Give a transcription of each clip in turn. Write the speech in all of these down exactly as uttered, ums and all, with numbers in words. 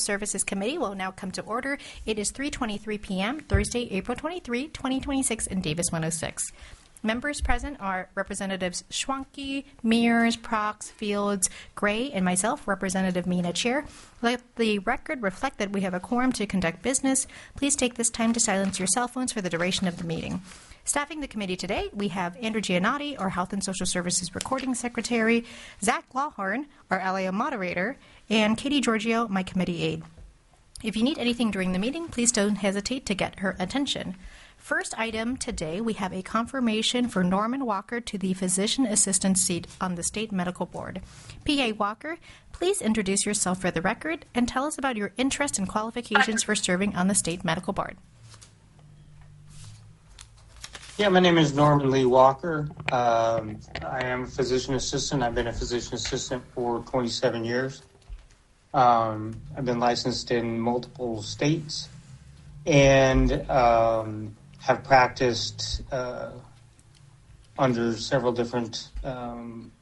Services Committee will now come to order. It is three twenty-three p.m., Thursday, April twenty-third, twenty twenty-six, in Davis one oh six. Members present are Representatives Schwanke, Mears, Prox, Fields, Gray, and myself, Representative Mina Chair. Let the record reflect that we have a quorum to conduct business. Please take this time to silence your cell phones for the duration of the meeting. Staffing the committee today, we have Andrew Giannotti, our Health and Social Services Recording Secretary, Zach Lawhorn, our L A O Moderator, and Katie Giorgio, my committee aide. If you need anything during the meeting, please don't hesitate to get her attention. First item today, we have a confirmation for Norman Walker to the Physician Assistant seat on the State Medical Board. P A Walker, please introduce yourself for the record and tell us about your interest and qualifications for serving on the State Medical Board. Yeah, my name is Norman Lee Walker. Um, I am a physician assistant. I've been a physician assistant for twenty-seven years. Um, I've been licensed in multiple states and um, have practiced uh, under several different um,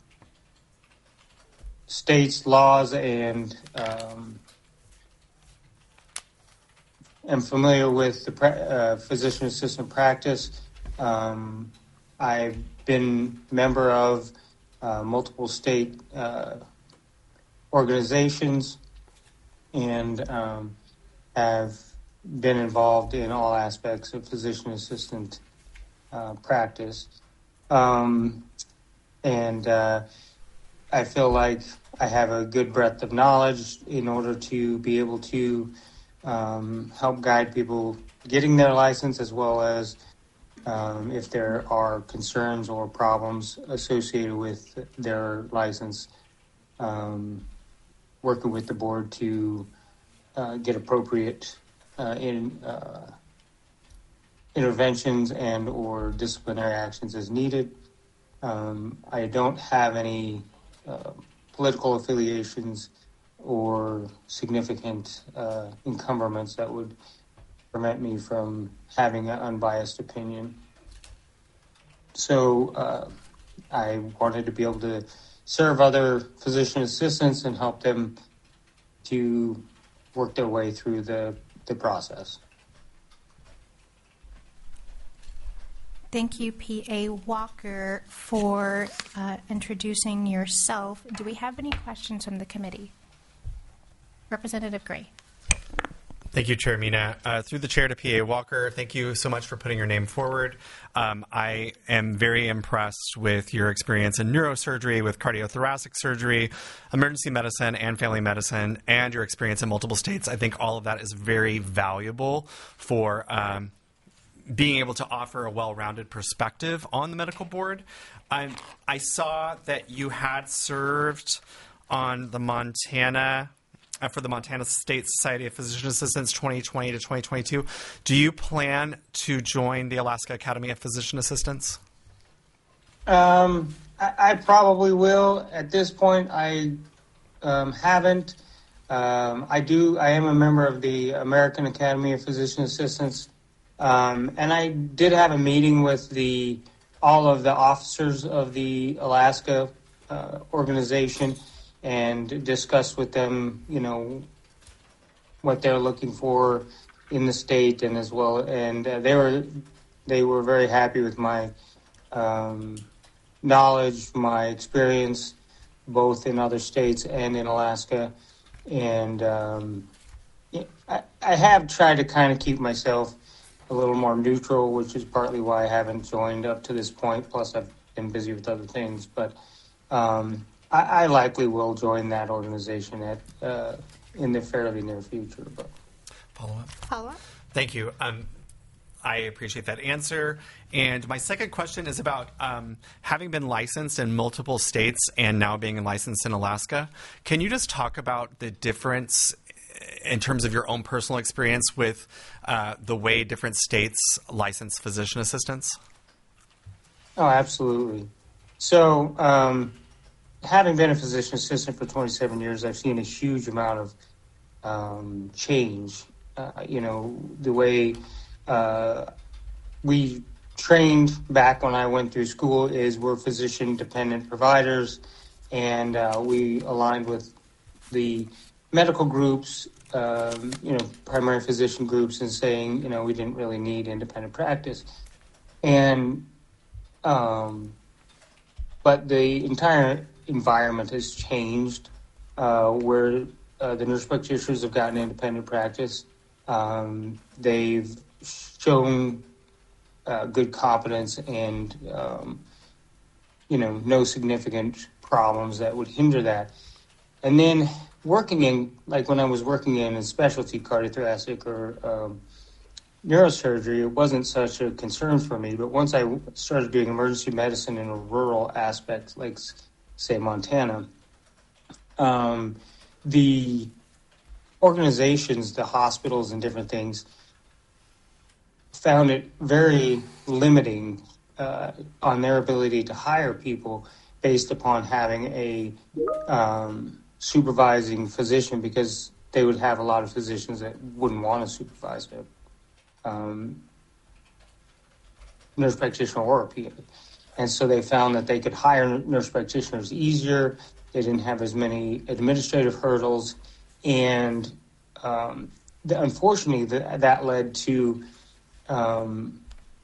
states' laws, and um, am familiar with the pra- uh, physician assistant practice. Um, I've been a member of uh, multiple state uh, organizations and um, have been involved in all aspects of physician assistant uh, practice. Um, and uh, I feel like I have a good breadth of knowledge in order to be able to um, help guide people getting their license, as well as Um, if there are concerns or problems associated with their license, um, working with the board to uh, get appropriate uh, in, uh, interventions and or disciplinary actions as needed. Um, I don't have any uh, political affiliations or significant uh, encumberments that would prevent me from having an unbiased opinion. So uh, I wanted to be able to serve other physician assistants and help them to work their way through the, the process. Thank you, P A Walker, for uh, introducing yourself. Do we have any questions from the committee? Representative Gray. Thank you, Chair Mina. Uh, through the chair to P A Walker, thank you so much for putting your name forward. Um, I am very impressed with your experience in neurosurgery, with cardiothoracic surgery, emergency medicine, and family medicine, and your experience in multiple states. I think all of that is very valuable for um, being able to offer a well-rounded perspective on the medical board. I, I saw that you had served on the Montana Uh, for the Montana State Society of Physician Assistants twenty twenty to twenty twenty-two. Do you plan to join the Alaska Academy of Physician Assistants? Um, I, I probably will. At this point, I um, haven't. Um, I do. I am a member of the American Academy of Physician Assistants, um, and I did have a meeting with the all of the officers of the Alaska uh, organization, and discuss with them, you know, what they're looking for in the state, and as well, and uh, they were they were very happy with my um, knowledge, my experience, both in other states and in Alaska, and um, I, I have tried to kind of keep myself a little more neutral, which is partly why I haven't joined up to this point. Plus, I've been busy with other things, but. Um, I, I likely will join that organization at uh, in the fairly near future. But follow up. Follow up. Thank you. Um, I appreciate that answer. And my second question is about um, having been licensed in multiple states and now being licensed in Alaska. Can you just talk about the difference in terms of your own personal experience with uh, the way different states license physician assistants? Oh, absolutely. So. Um, Having been a physician assistant for twenty-seven years, I've seen a huge amount of um, change. Uh, you know, the way uh, we trained back when I went through school is we're physician-dependent providers, and uh, we aligned with the medical groups um, you know, primary physician groups and saying, you know, we didn't really need independent practice. And, um, but the entire environment has changed, uh, where uh, the nurse practitioners have gotten independent practice. Um, they've shown uh, good competence and, um, you know, no significant problems that would hinder that. And then working in, like when I was working in a specialty cardiothoracic or um, neurosurgery, it wasn't such a concern for me. But once I started doing emergency medicine in a rural aspect, like, say, Montana, um, the organizations, the hospitals and different things, found it very limiting uh, on their ability to hire people based upon having a um, supervising physician, because they would have a lot of physicians that wouldn't want to supervise a um, nurse practitioner or a P A. And so they found that they could hire nurse practitioners easier. They didn't have as many administrative hurdles. And um, the, unfortunately, the, that led to um,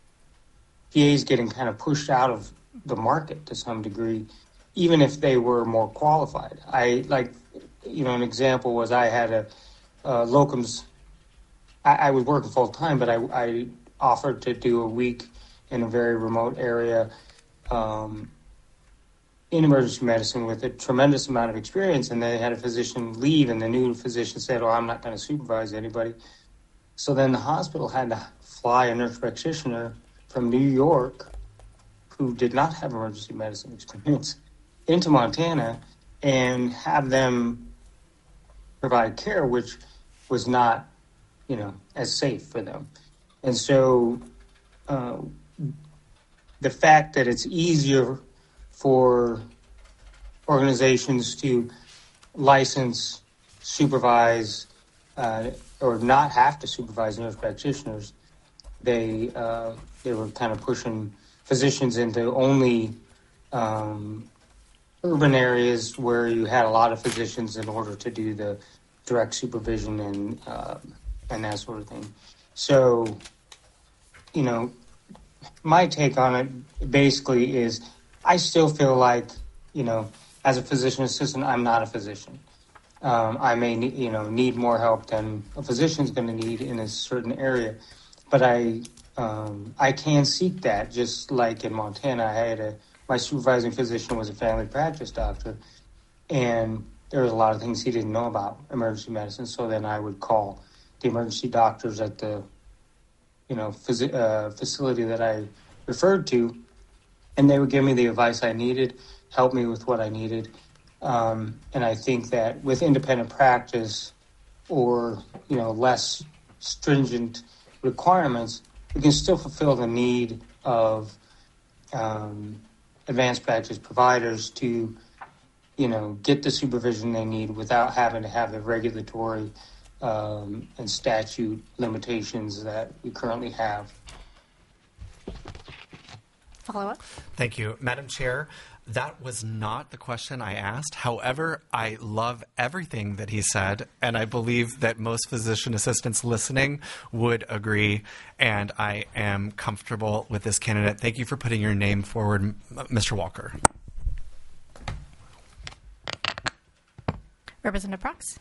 P As getting kind of pushed out of the market to some degree, even if they were more qualified. I like, you know, an example was I had a, a locums. I, I was working full time, but I, I offered to do a week in a very remote area um, in emergency medicine with a tremendous amount of experience. And they had a physician leave, and the new physician said, "Oh, I'm not going to supervise anybody." So then the hospital had to fly a nurse practitioner from New York who did not have emergency medicine experience into Montana and have them provide care, which was not, you know, as safe for them. And so uh, the fact that it's easier for organizations to license, supervise, uh, or not have to supervise nurse practitioners, they uh, they were kind of pushing physicians into only um, urban areas where you had a lot of physicians in order to do the direct supervision and uh, and that sort of thing. So, you know, my take on it basically is I still feel like, you know, as a physician assistant, I'm not a physician. Um, I may, need, you know, need more help than a physician's going to need in a certain area, but I um, I can seek that. Just like in Montana, I had a my supervising physician was a family practice doctor, and there was a lot of things he didn't know about emergency medicine. So then I would call the emergency doctors at the, you know, phys- uh, facility that I referred to, and they would give me the advice I needed, help me with what I needed. Um, and I think that with independent practice or, you know, less stringent requirements, we can still fulfill the need of um, advanced practice providers to, you know, get the supervision they need without having to have the regulatory um, and statute limitations that we currently have. Follow up? Thank you, Madam Chair. That was not the question I asked. However, I love everything that he said, and I believe that most physician assistants listening would agree, and I am comfortable with this candidate. Thank you for putting your name forward, Mister Walker. Representative Prox?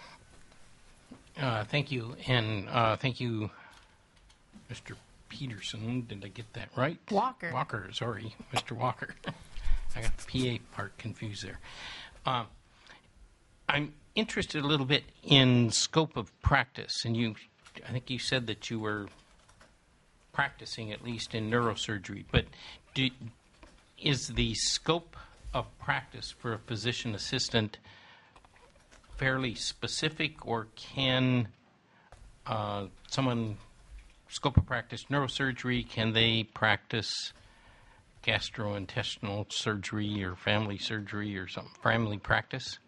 Uh, thank you, and uh, thank you, Mister Peterson. Did I get that right? Walker. Walker, sorry, Mister Walker. I got the P A part confused there. Uh, I'm interested a little bit in scope of practice, and you, I think you said that you were practicing at least in neurosurgery, but do, is the scope of practice for a physician assistant fairly specific, or can uh, someone scope of practice neurosurgery, can they practice gastrointestinal surgery or family surgery or something, family practice?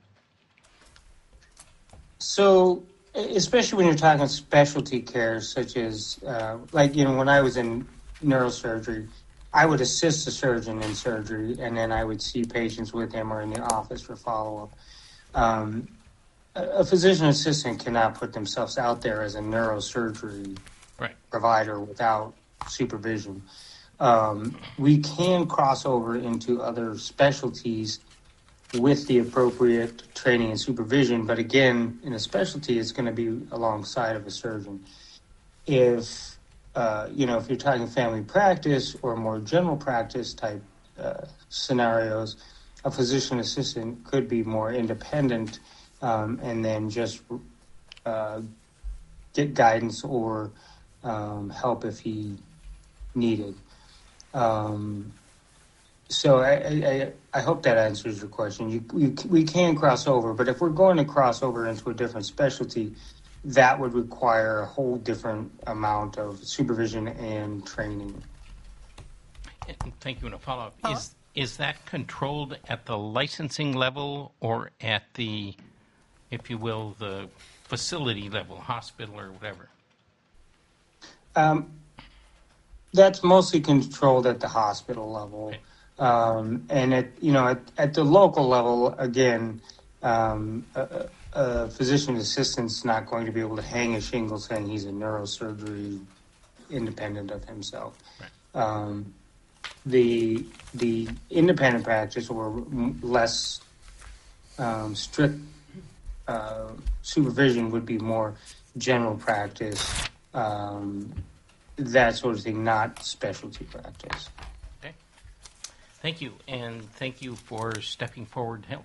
So, especially when you're talking specialty care, such as, uh, like, you know, when I was in neurosurgery, I would assist the surgeon in surgery, and then I would see patients with him or in the office for follow-up. Um, a a physician assistant cannot put themselves out there as a neurosurgery Right. provider without supervision. Um, we can cross over into other specialties with the appropriate training and supervision, but again, in a specialty, it's going to be alongside of a surgeon. If uh, you know, if you're talking family practice or more general practice type uh, scenarios, a physician assistant could be more independent um, and then just uh, get guidance or um, help if he needed. Um, so I, I, I hope that answers your question. You, you, we can cross over, but if we're going to cross over into a different specialty, that would require a whole different amount of supervision and training. And thank you. And a follow-up. Follow-up? Is, is that controlled at the licensing level or at the, if you will, the facility level, hospital or whatever? Um, that's mostly controlled at the hospital level. Okay. Um, and at, you know, at, at the local level, again, um, a, a physician assistant's not going to be able to hang a shingle saying he's a neurosurgery independent of himself. Right. Um, the the independent practice or m- less um, strict uh, supervision would be more general practice, um, that sort of thing, not specialty practice. Okay. Thank you. And thank you for stepping forward to help.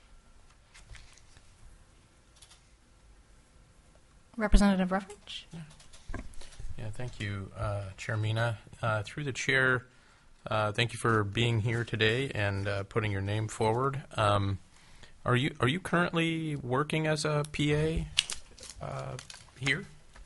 Representative Ruffage? Yeah, thank you, uh, Chair Mina. Uh, through the chair, uh, thank you for being here today and uh, putting your name forward. Um, are you are you currently working as a P A uh, here?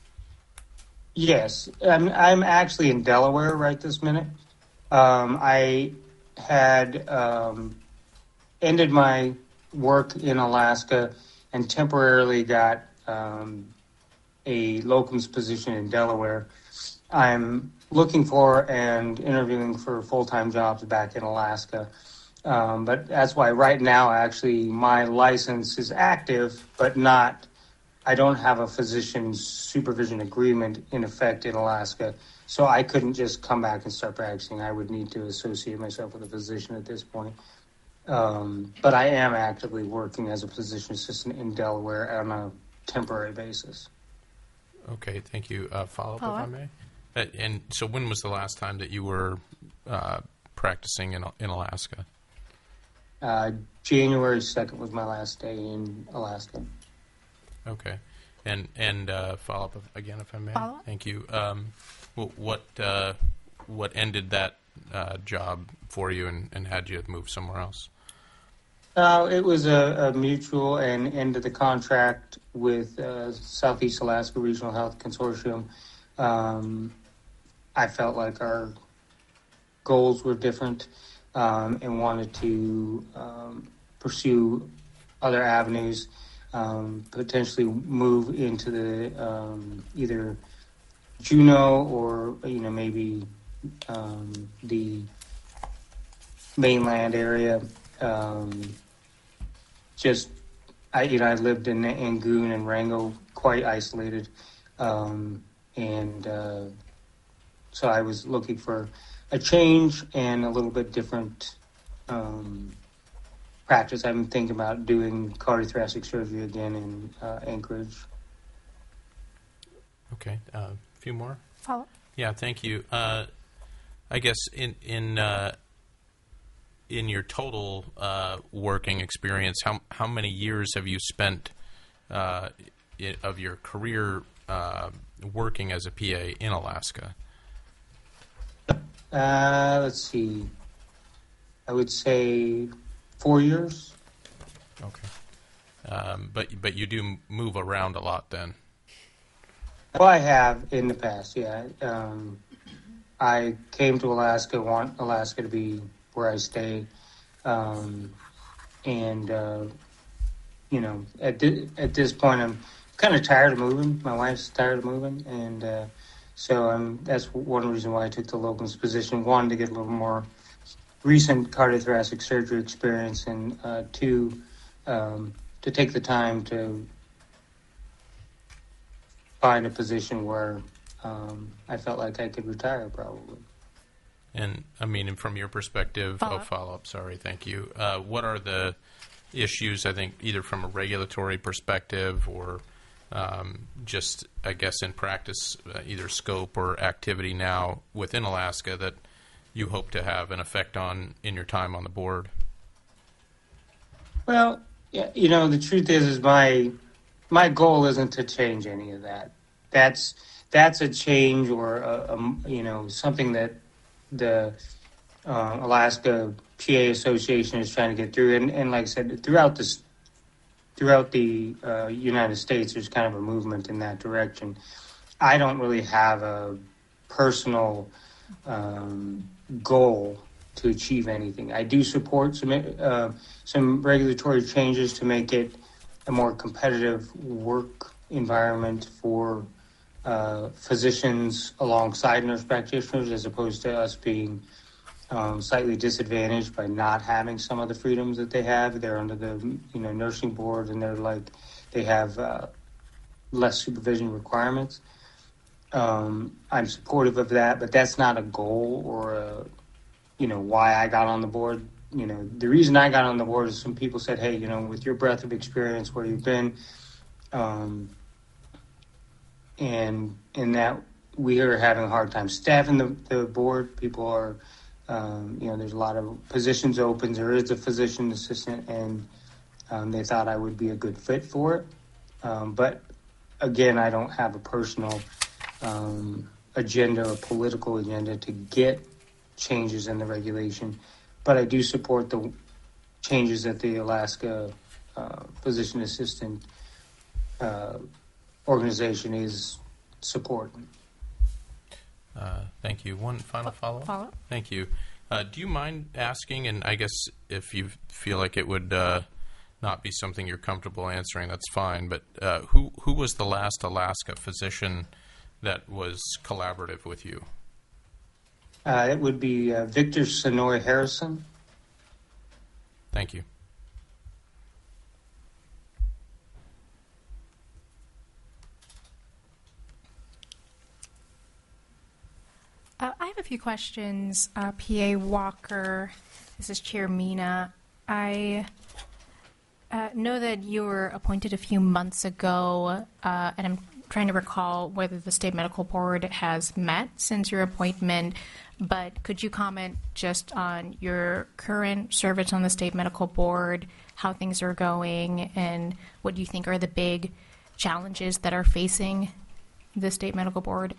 Yes, I'm, I'm actually in Delaware right this minute. Um, I had um, ended my work in Alaska and temporarily got um, a locums position in Delaware. I'm looking for and interviewing for full-time jobs back in Alaska. Um, but that's why right now, actually, my license is active, but not, I don't have a physician's supervision agreement in effect in Alaska. So I couldn't just come back and start practicing. I would need to associate myself with a physician at this point. Um, but I am actively working as a physician assistant in Delaware on a temporary basis. Okay, thank you. Uh, follow up, Follow-up. if I may. Uh, and so, when was the last time that you were uh, practicing in in Alaska? Uh, January second was my last day in Alaska. Okay, and and uh, follow up if- again, if I may. Follow-up? Thank you. Um, wh- what uh, what ended that uh, job for you and, and had you move somewhere else? Uh, it was a, a mutual and end of the contract with uh, Southeast Alaska Regional Health Consortium. Um, I felt like our goals were different um, and wanted to um, pursue other avenues, um, potentially move into the um, either Juneau or you know maybe um, the mainland area. Um, just, I you know I lived in Angoon and Wrangell, quite isolated, um, and uh, so I was looking for a change and a little bit different um, practice. I'm thinking about doing cardiothoracic surgery again in uh, Anchorage. Okay, a uh, few more. Follow-up? Yeah, thank you. Uh, I guess in in uh, in your total uh, working experience, how how many years have you spent uh, i of your career uh, working as a P A in Alaska? Uh, let's see. I would say four years. Okay, um, but but you do move around a lot then. Well, I have in the past, yeah. Um, I came to Alaska, want Alaska to be where I stay, um, and uh, you know, at thi- at this point, I'm kind of tired of moving. My wife's tired of moving, and uh, so um, that's one reason why I took the locums position. One, to get a little more recent cardiothoracic surgery experience, and uh, two, um, to take the time to find a position where um, I felt like I could retire probably. And I mean, and from your perspective, Follow oh, up. follow up. Sorry, thank you. Uh, what are the issues? I think either from a regulatory perspective or um, just, I guess, in practice, uh, either scope or activity now within Alaska that you hope to have an effect on in your time on the board? Well, yeah, you know, the truth is, is my my goal isn't to change any of that. That's that's a change or a, a, you know something that the uh, Alaska P A Association is trying to get through, and, and like I said, throughout this throughout the uh, United States, there's kind of a movement in that direction. I don't really have a personal um, goal to achieve anything. I do support some uh, some regulatory changes to make it a more competitive work environment for uh, physicians alongside nurse practitioners, as opposed to us being um, slightly disadvantaged by not having some of the freedoms that they have. They're under the you know nursing board, and they're like they have uh, less supervision requirements. Um, I'm supportive of that, but that's not a goal or a you know, why I got on the board. You know, the reason I got on the board is some people said, hey, you know, with your breadth of experience where you've been, um, and in that we are having a hard time staffing the, the board. People are, um, you know, there's a lot of positions open. There is a physician assistant, and um, they thought I would be a good fit for it. Um, but again, I don't have a personal um, agenda or political agenda to get changes in the regulation, but I do support the changes that the Alaska uh, Physician Assistant uh, organization is supporting. Uh, thank you. One final follow-up? Follow-up. Thank you. Uh, do you mind asking, and I guess if you feel like it would uh, not be something you're comfortable answering, that's fine, but uh, who, who was the last Alaska physician that was collaborative with you? Uh, it would be uh, Victor Sonoy Harrison. Thank you. Uh, I have a few questions. Uh, P A Walker, this is Chair Mina. I uh, know that you were appointed a few months ago, uh, and I'm trying to recall whether the State Medical Board has met since your appointment, but could you comment just on your current service on the State Medical Board, how things are going, and what do you think are the big challenges that are facing the State Medical Board?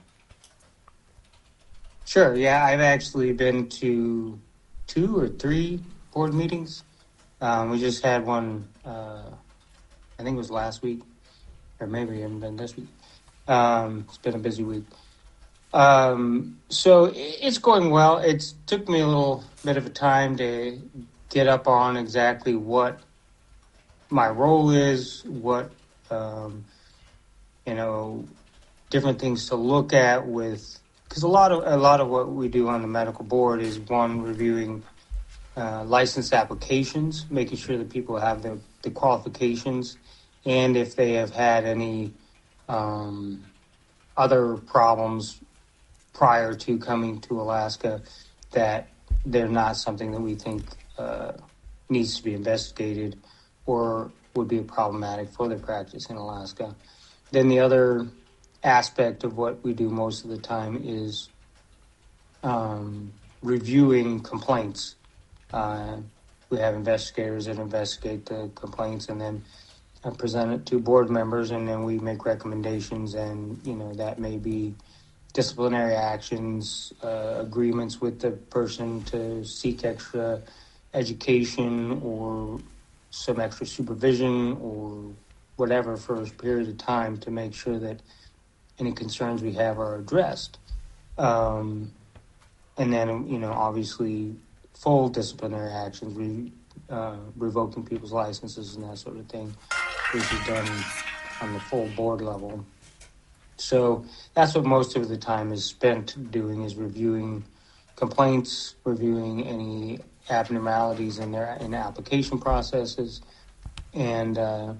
Sure, yeah, I've actually been to two or three board meetings. Um, we just had one, uh, I think it was last week, or maybe it hasn't been this week. Um, it's been a busy week. Um, so it's going well. It took me a little bit of a time to get up on exactly what my role is, what, um, you know, different things to look at with, because a lot of, a lot of what we do on the medical board is one, reviewing uh, licensed applications, making sure that people have the, the qualifications, and if they have had any um, other problems prior to coming to Alaska, that they're not something that we think uh, needs to be investigated or would be problematic for their practice in Alaska. Then the other aspect of what we do most of the time is um, reviewing complaints. Uh, we have investigators that investigate the complaints and then uh, present it to board members, and then we make recommendations, and you know that may be disciplinary actions, uh, agreements with the person to seek extra education or some extra supervision or whatever for a period of time to make sure that any concerns we have are addressed. Um, and then, you know, obviously full disciplinary actions, re, uh, revoking people's licenses and that sort of thing, which is done on the full board level. So that's what most of the time is spent doing, is reviewing complaints, reviewing any abnormalities in their in application processes, and uh,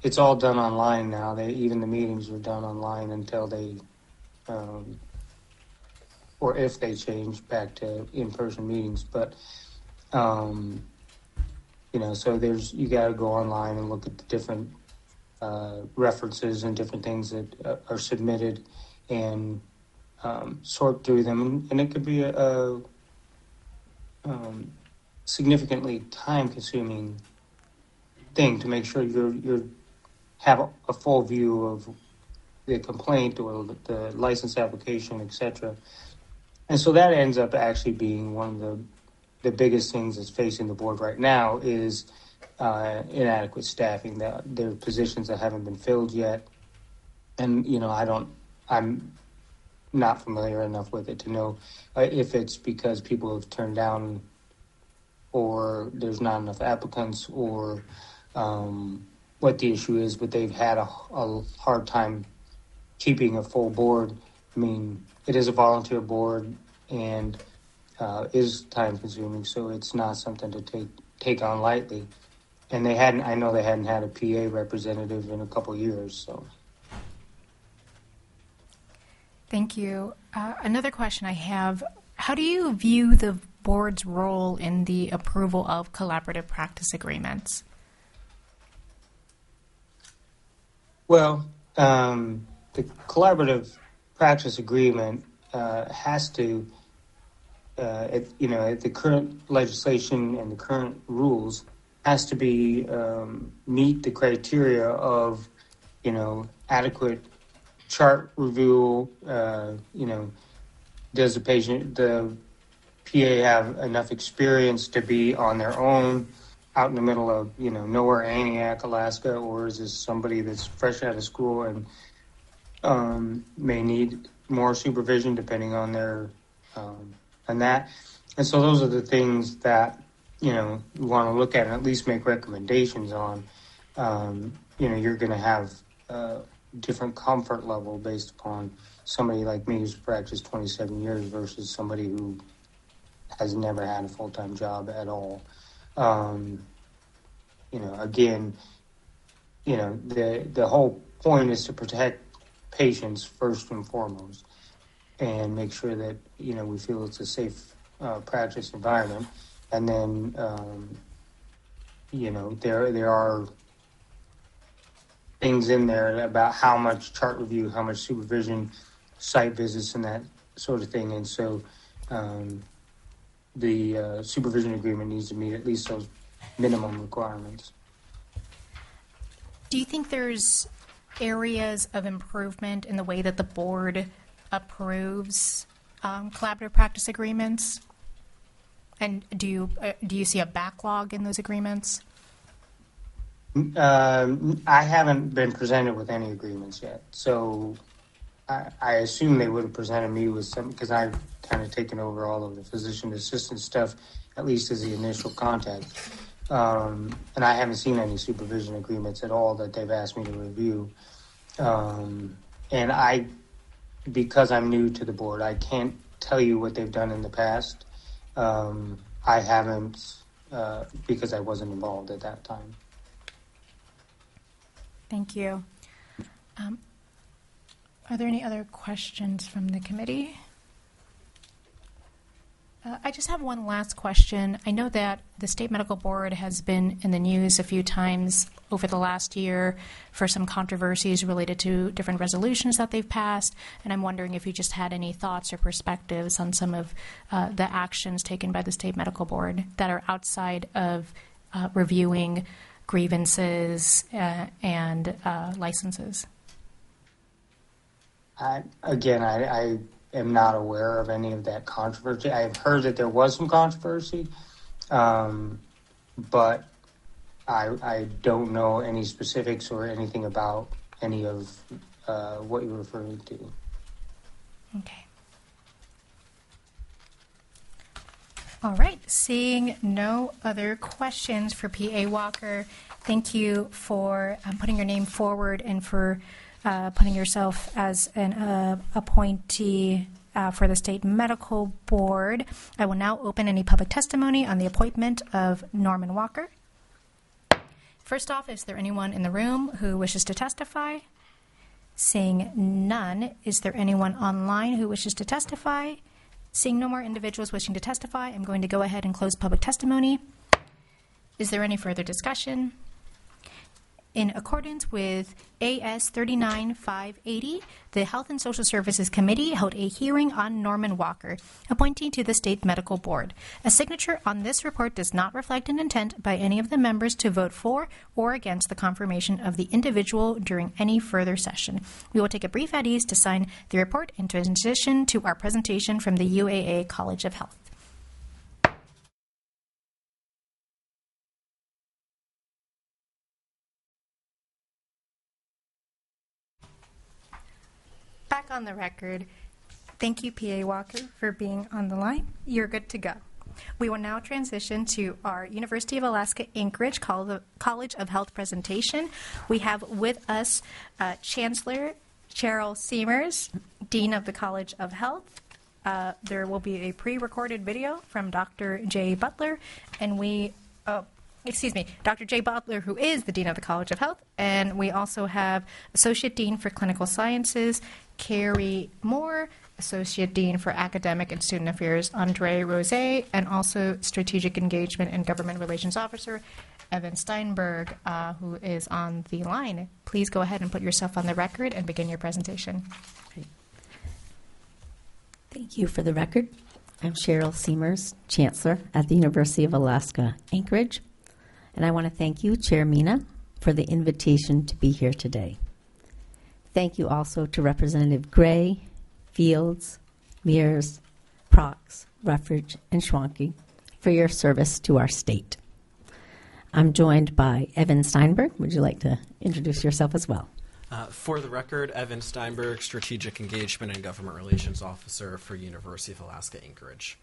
it's all done online now. They even the meetings are done online until they, um, or if they change back to in-person meetings. But um, you know, so there's you got to go online and look at the different uh, references and different things that uh, are submitted and um, sort through them, and it could be a, a um, significantly time-consuming thing to make sure you're you're have a, a full view of the complaint or the, the license application, et cetera. And so that ends up actually being one of the the biggest things that's facing the board right now is uh, inadequate staffing. That there are positions that haven't been filled yet, and you know I don't I'm not familiar enough with it to know uh, if it's because people have turned down or there's not enough applicants or um, what the issue is, but they've had a, a hard time keeping a full board. I mean, it is a volunteer board and uh, is time consuming, so it's not something to take take on lightly. And they hadn't, I know they hadn't had a P A representative in a couple years, so. Thank you. Uh, another question I have, how do you view the board's role in the approval of collaborative practice agreements? Well, um, the collaborative practice agreement uh, has to, uh, at, you know, at the current legislation and the current rules, has to be um, meet the criteria of, you know, adequate chart review. Uh, you know, does the patient, the P A have enough experience to be on their own out in the middle of, you know, nowhere, Aniak, Alaska, or is this somebody that's fresh out of school and um, may need more supervision depending on their, um, on that. And so those are the things that, you know, you want to look at and at least make recommendations on. Um, you know, you're going to have a different comfort level based upon somebody like me who's practiced twenty-seven years versus somebody who has never had a full-time job at all. Um, you know, again, you know, the the whole point is to protect patients first and foremost and make sure that, you know, we feel it's a safe uh, practice environment. And then, um, you know, there there are things in there about how much chart review, how much supervision, site visits, and that sort of thing. And so um, the uh, supervision agreement needs to meet at least those minimum requirements. Do you think there's areas of improvement in the way that the board approves um, collaborative practice agreements? And do you uh, do you see a backlog in those agreements? Um, I haven't been presented with any agreements yet, so I, I assume they would have presented me with some, because I've kind of taken over all of the physician assistant stuff, at least as the initial contact. Um, and I haven't seen any supervision agreements at all that they've asked me to review. Um, and I, because I'm new to the board, I can't tell you what they've done in the past. Um, I haven't, uh, because I wasn't involved at that time. Thank you. Um, are there any other questions from the committee? Uh, I just have one last question. I know that the State Medical Board has been in the news a few times over the last year for some controversies related to different resolutions that they've passed, and I'm wondering if you just had any thoughts or perspectives on some of uh, the actions taken by the State Medical Board that are outside of uh, reviewing grievances uh, and uh, licenses. I, again, I, I am not aware of any of that controversy. I've heard that there was some controversy, um, but I, I don't know any specifics or anything about any of uh, what you're referring to. Okay. All right. Seeing no other questions for P A Walker, thank you for um, putting your name forward and for uh, putting yourself as an uh, appointee uh, for the State Medical Board. I will now open any public testimony on the appointment of Norman Walker. First off, is there anyone in the room who wishes to testify? Seeing none, is there anyone online who wishes to testify? Seeing no more individuals wishing to testify, I'm going to go ahead and close public testimony. Is there any further discussion? In accordance with A S thirty-nine five eighty, the Health and Social Services Committee held a hearing on Norman Walker, appointee to the State Medical Board. A signature on this report does not reflect an intent by any of the members to vote for or against the confirmation of the individual during any further session. We will take a brief at ease to sign the report and transition to our presentation from the U A A College of Health. Back on the record, thank you, P A Walker, for being on the line. You're good to go. We will now transition to our University of Alaska Anchorage College of Health presentation. We have with us uh, Chancellor Cheryl Seamers, Dean of the College of Health. Uh, there will be a pre-recorded video from Doctor Jay Butler, and we, oh, excuse me, Doctor Jay Butler, who is the Dean of the College of Health, and we also have Associate Dean for Clinical Sciences, Carrie Moore, Associate Dean for Academic and Student Affairs, Andre Rose, and also Strategic Engagement and Government Relations Officer, Evan Steinberg, uh, who is on the line. Please go ahead and put yourself on the record and begin your presentation. Okay. Thank you. For the record, I'm Cheryl Seamers, Chancellor at the University of Alaska Anchorage, and I want to thank you, Chair Mina, for the invitation to be here today. Thank you also to Representative Gray, Fields, Mears, Prox, Ruffridge, and Schwanke for your service to our state. I'm joined by Evan Steinberg. Would you like to introduce yourself as well? Uh, for the record, Evan Steinberg, Strategic Engagement and Government Relations Officer for University of Alaska Anchorage.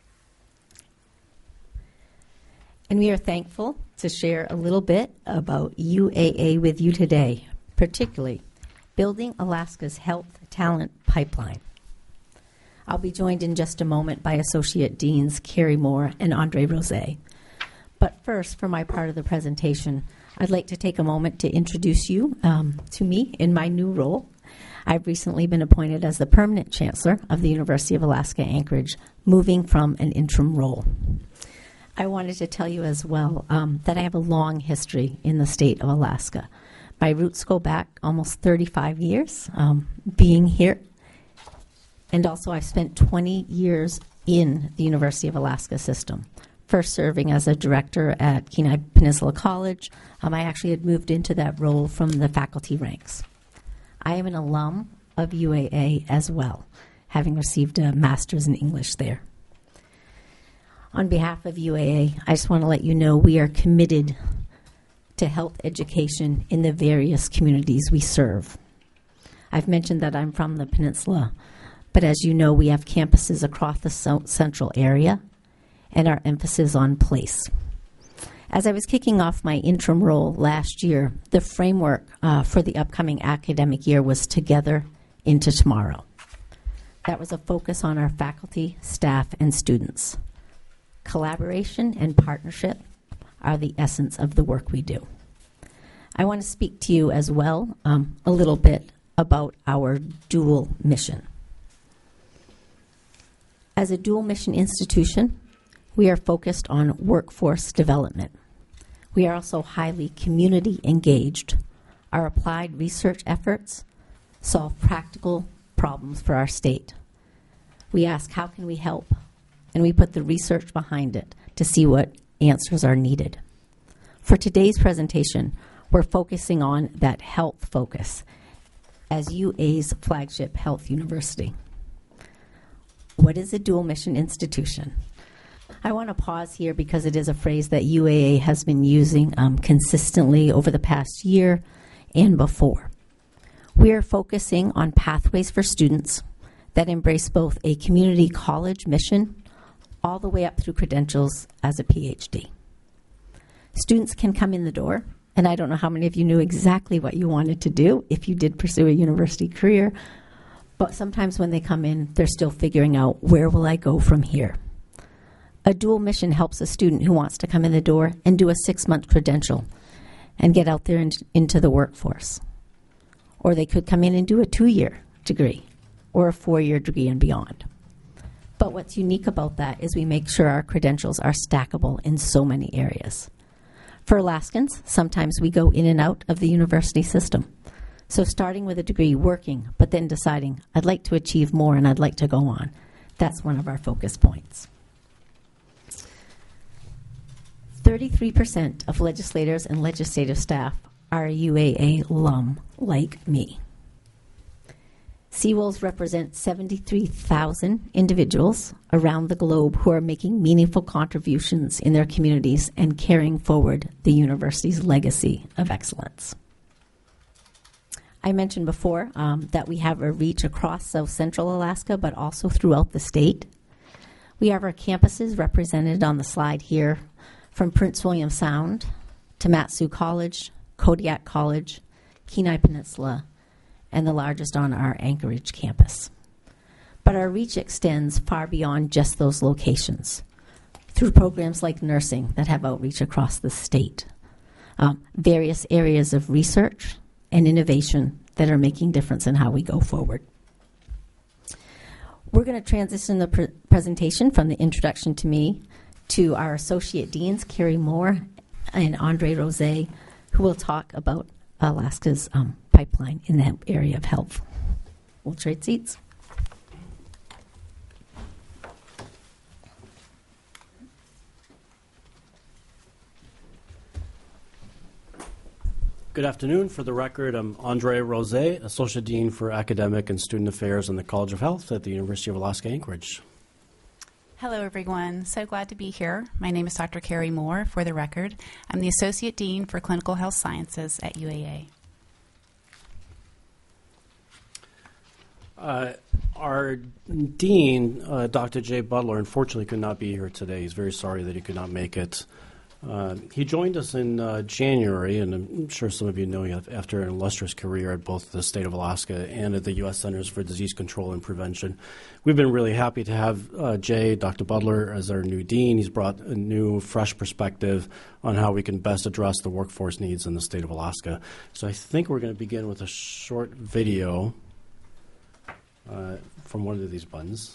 And we are thankful to share a little bit about U A A with you today, particularly Building Alaska's Health Talent Pipeline. I'll be joined in just a moment by Associate Deans Carrie Moore and Andre Rose. But first, for my part of the presentation, I'd like to take a moment to introduce you um, to me in my new role. I've recently been appointed as the permanent chancellor of the University of Alaska Anchorage, moving from an interim role. I wanted to tell you as well um, that I have a long history in the state of Alaska. My roots go back almost thirty-five years um, being here. And also I've spent twenty years in the University of Alaska system. First serving as a director at Kenai Peninsula College. Um, I actually had moved into that role from the faculty ranks. I am an alum of U A A as well, having received a master's in English there. On behalf of U A A, I just want to let you know we are committed to health education in the various communities we serve. I've mentioned that I'm from the peninsula, but as you know, we have campuses across the so- central area and our emphasis on place. As I was kicking off my interim role last year, the framework uh, for the upcoming academic year was Together into Tomorrow. That was a focus on our faculty, staff, and students. Collaboration and partnership are the essence of the work we do. I want to speak to you as well um, a little bit about our dual mission. As a dual mission institution, we are focused on workforce development. We are also highly community engaged. Our applied research efforts solve practical problems for our state. We ask, how can we help? And we put the research behind it to see what answers are needed. For today's presentation, we're focusing on that health focus as U A's flagship health university. What is a dual mission institution? I want to pause here because it is a phrase that U A A has been using um, consistently over the past year and before. We are focusing on pathways for students that embrace both a community college mission all the way up through credentials as a P H D. Students can come in the door, and I don't know how many of you knew exactly what you wanted to do if you did pursue a university career, but sometimes when they come in, they're still figuring out, where will I go from here? A dual mission helps a student who wants to come in the door and do a six-month credential and get out there in, into the workforce. Or they could come in and do a two-year degree or a four-year degree and beyond. But what's unique about that is we make sure our credentials are stackable in so many areas. For Alaskans, sometimes we go in and out of the university system. So starting with a degree, working, but then deciding, I'd like to achieve more and I'd like to go on. That's one of our focus points. thirty-three percent of legislators and legislative staff are a U A A alum like me. Seawolves represent seventy-three thousand individuals around the globe who are making meaningful contributions in their communities and carrying forward the university's legacy of excellence. I mentioned before um, that we have a reach across South Central Alaska, but also throughout the state. We have our campuses represented on the slide here, from Prince William Sound to Mat-Su College, Kodiak College, Kenai Peninsula, and the largest on our Anchorage campus. But our reach extends far beyond just those locations through programs like nursing that have outreach across the state, um, various areas of research and innovation that are making difference in how we go forward. We're going to transition the pr- presentation from the introduction to me to our Associate Deans, Carrie Moore and Andre Rose, who will talk about Alaska's um, pipeline in that area of health. We'll trade seats. Good afternoon. For the record, I'm Andre Rose, Associate Dean for Academic and Student Affairs in the College of Health at the University of Alaska Anchorage. Hello, everyone. So glad to be here. My name is Doctor Carrie Moore. For the record, I'm the Associate Dean for Clinical Health Sciences at U A A. Uh, our Dean, uh, Doctor Jay Butler, unfortunately could not be here today. He's very sorry that he could not make it. Uh, he joined us in uh, January, and I'm sure some of you know him after an illustrious career at both the state of Alaska and at the U S Centers for Disease Control and Prevention. We've been really happy to have uh, Jay, Doctor Butler, as our new dean. He's brought a new, fresh perspective on how we can best address the workforce needs in the state of Alaska. So I think we're going to begin with a short video uh, from one of these buttons.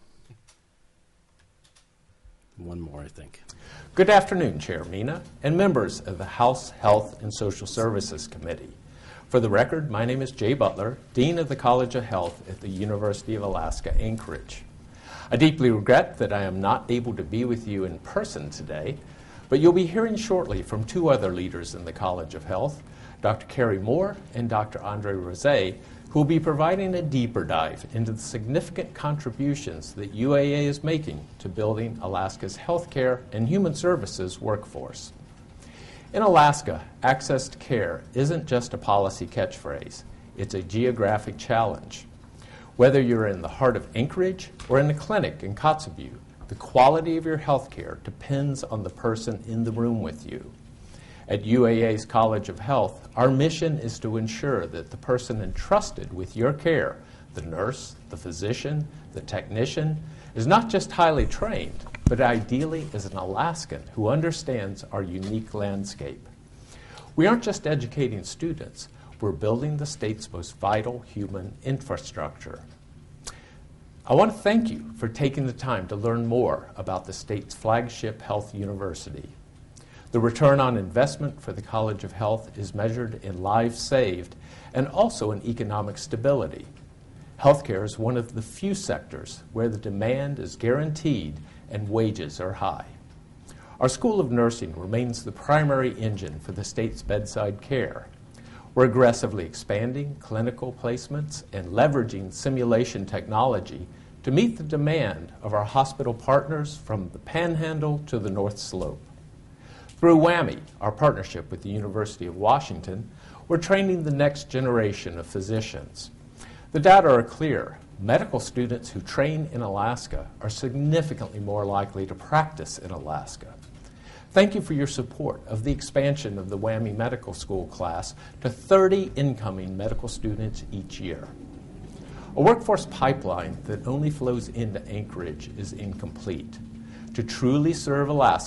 One more, I think. Good afternoon, Chair Mina, and members of the House Health and Social Services Committee. For the record, my name is Jay Butler, Dean of the College of Health at the University of Alaska Anchorage. I deeply regret that I am not able to be with you in person today, but you'll be hearing shortly from two other leaders in the College of Health, Doctor Carrie Moore and Doctor Andre Rose, who will be providing a deeper dive into the significant contributions that U A A is making to building Alaska's healthcare and human services workforce. In Alaska, access to care isn't just a policy catchphrase, it's a geographic challenge. Whether you're in the heart of Anchorage or in a clinic in Kotzebue, the quality of your healthcare depends on the person in the room with you. At U A A's College of Health, our mission is to ensure that the person entrusted with your care, the nurse, the physician, the technician, is not just highly trained, but ideally is an Alaskan who understands our unique landscape. We aren't just educating students, we're building the state's most vital human infrastructure. I want to thank you for taking the time to learn more about the state's flagship health university. The return on investment for the College of Health is measured in lives saved and also in economic stability. Healthcare is one of the few sectors where the demand is guaranteed and wages are high. Our School of Nursing remains the primary engine for the state's bedside care. We're aggressively expanding clinical placements and leveraging simulation technology to meet the demand of our hospital partners from the Panhandle to the North Slope. Through WWAMI, our partnership with the University of Washington, we're training the next generation of physicians. The data are clear. Medical students who train in Alaska are significantly more likely to practice in Alaska. Thank you for your support of the expansion of the WWAMI Medical School class to thirty incoming medical students each year. A workforce pipeline that only flows into Anchorage is incomplete. To truly serve Alaska,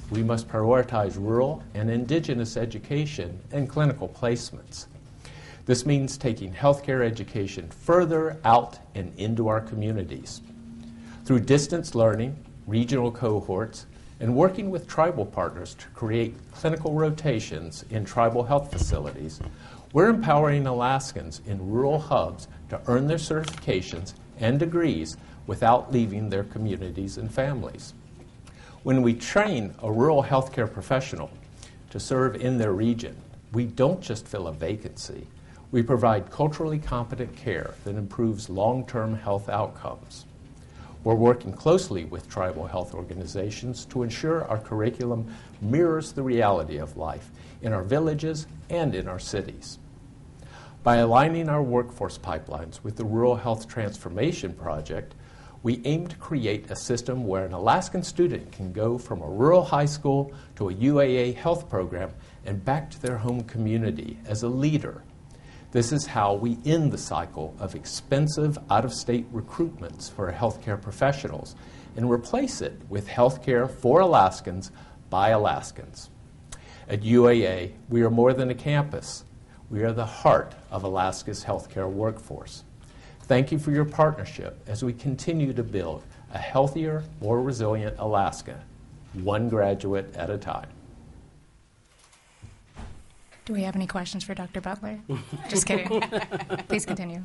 we must prioritize rural and indigenous education and clinical placements. This means taking healthcare education further out and into our communities. Through distance learning, regional cohorts, and working with tribal partners to create clinical rotations in tribal health facilities, we're empowering Alaskans in rural hubs to earn their certifications and degrees without leaving their communities and families. When we train a rural healthcare professional to serve in their region, we don't just fill a vacancy. We provide culturally competent care that improves long-term health outcomes. We're working closely with tribal health organizations to ensure our curriculum mirrors the reality of life in our villages and in our cities. By aligning our workforce pipelines with the Rural Health Transformation Project, we aim to create a system where an Alaskan student can go from a rural high school to a U A A health program and back to their home community as a leader. This is how we end the cycle of expensive out-of-state recruitments for healthcare professionals and replace it with healthcare for Alaskans by Alaskans. At U A A, we are more than a campus. We are the heart of Alaska's healthcare workforce. Thank you for your partnership as we continue to build a healthier, more resilient Alaska, one graduate at a time. Do we have any questions for Doctor Butler? Just kidding. Please continue.